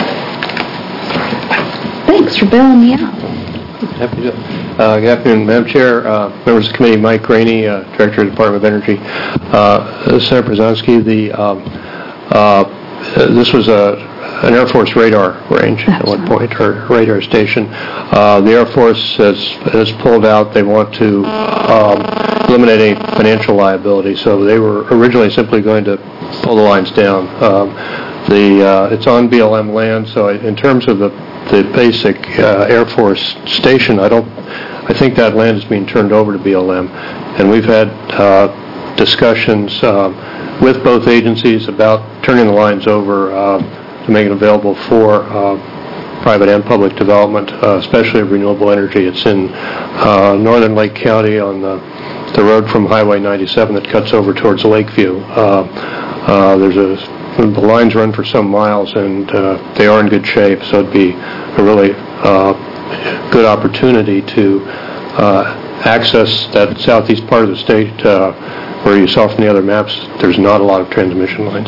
Thanks for bailing me out. Happy to. Uh, Good afternoon, Madam Chair, uh, members of the committee, Mike Graney, uh, Director of the Department of Energy. Uh, Senator Brzezinski, the, um, uh, this was a an Air Force radar range at one point, or radar station. Uh, the Air Force has, has pulled out. They want to um, eliminate any financial liability, so they were originally simply going to pull the lines down. Um, the uh, it's on B L M land, so in terms of the the basic uh, Air Force station, I don't. I think that land is being turned over to B L M, and we've had uh, discussions um, with both agencies about turning the lines over. Uh, to make it available for uh, private and public development, uh, especially of renewable energy. It's in uh, northern Lake County on the, the road from Highway ninety-seven that cuts over towards Lakeview. Uh, uh, there's a the lines run for some miles, and uh, they are in good shape, so it'd be a really uh, good opportunity to uh, access that southeast part of the state uh, where you saw from the other maps there's not a lot of transmission lines.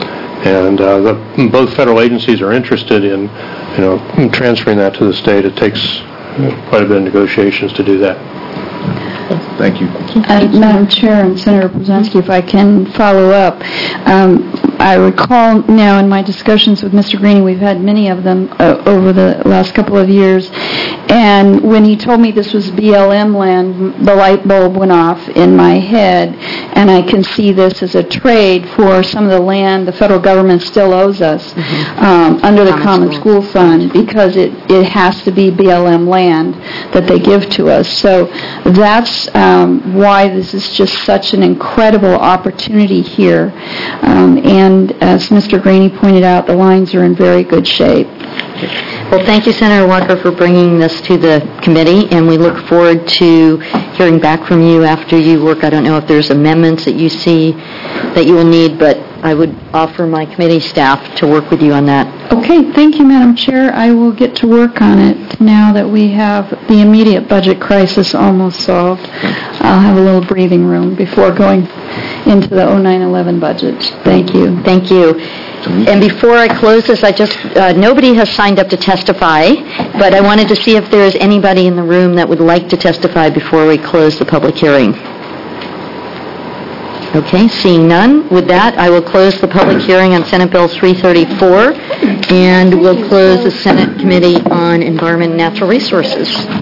And uh, the, both federal agencies are interested in, you know, transferring that to the state. It takes quite a bit of negotiations to do that. Thank you. Uh, Madam Chair and Senator Brzezinski, if I can follow up. Um, I recall now in my discussions with Mister Green, we've had many of them uh, over the last couple of years, and when he told me this was B L M land, the light bulb went off in my head, and I can see this as a trade for some of the land the federal government still owes us mm-hmm. um, under the Common, Common School. School Fund, because it, it has to be B L M land that they give to us. So that's um, why this is just such an incredible opportunity here. Um, and as Mister Graney pointed out, the lines are in very good shape. Well, thank you, Senator Walker, for bringing this to the committee, and we look forward to hearing back from you after you work. I don't know if there's amendments that you see that you will need, but I would offer my committee staff to work with you on that. Okay, thank you, Madam Chair. I will get to work on it now that we have the immediate budget crisis almost solved. I'll have a little breathing room before going into the oh nine eleven budget. Thank you. Thank you. And before I close this, I just, uh, nobody has signed up to testify, but I wanted to see if there is anybody in the room that would like to testify before we close the public hearing. Okay, seeing none. With that, I will close the public hearing on Senate Bill three thirty-four, and we'll close the Senate Committee on Environment and Natural Resources.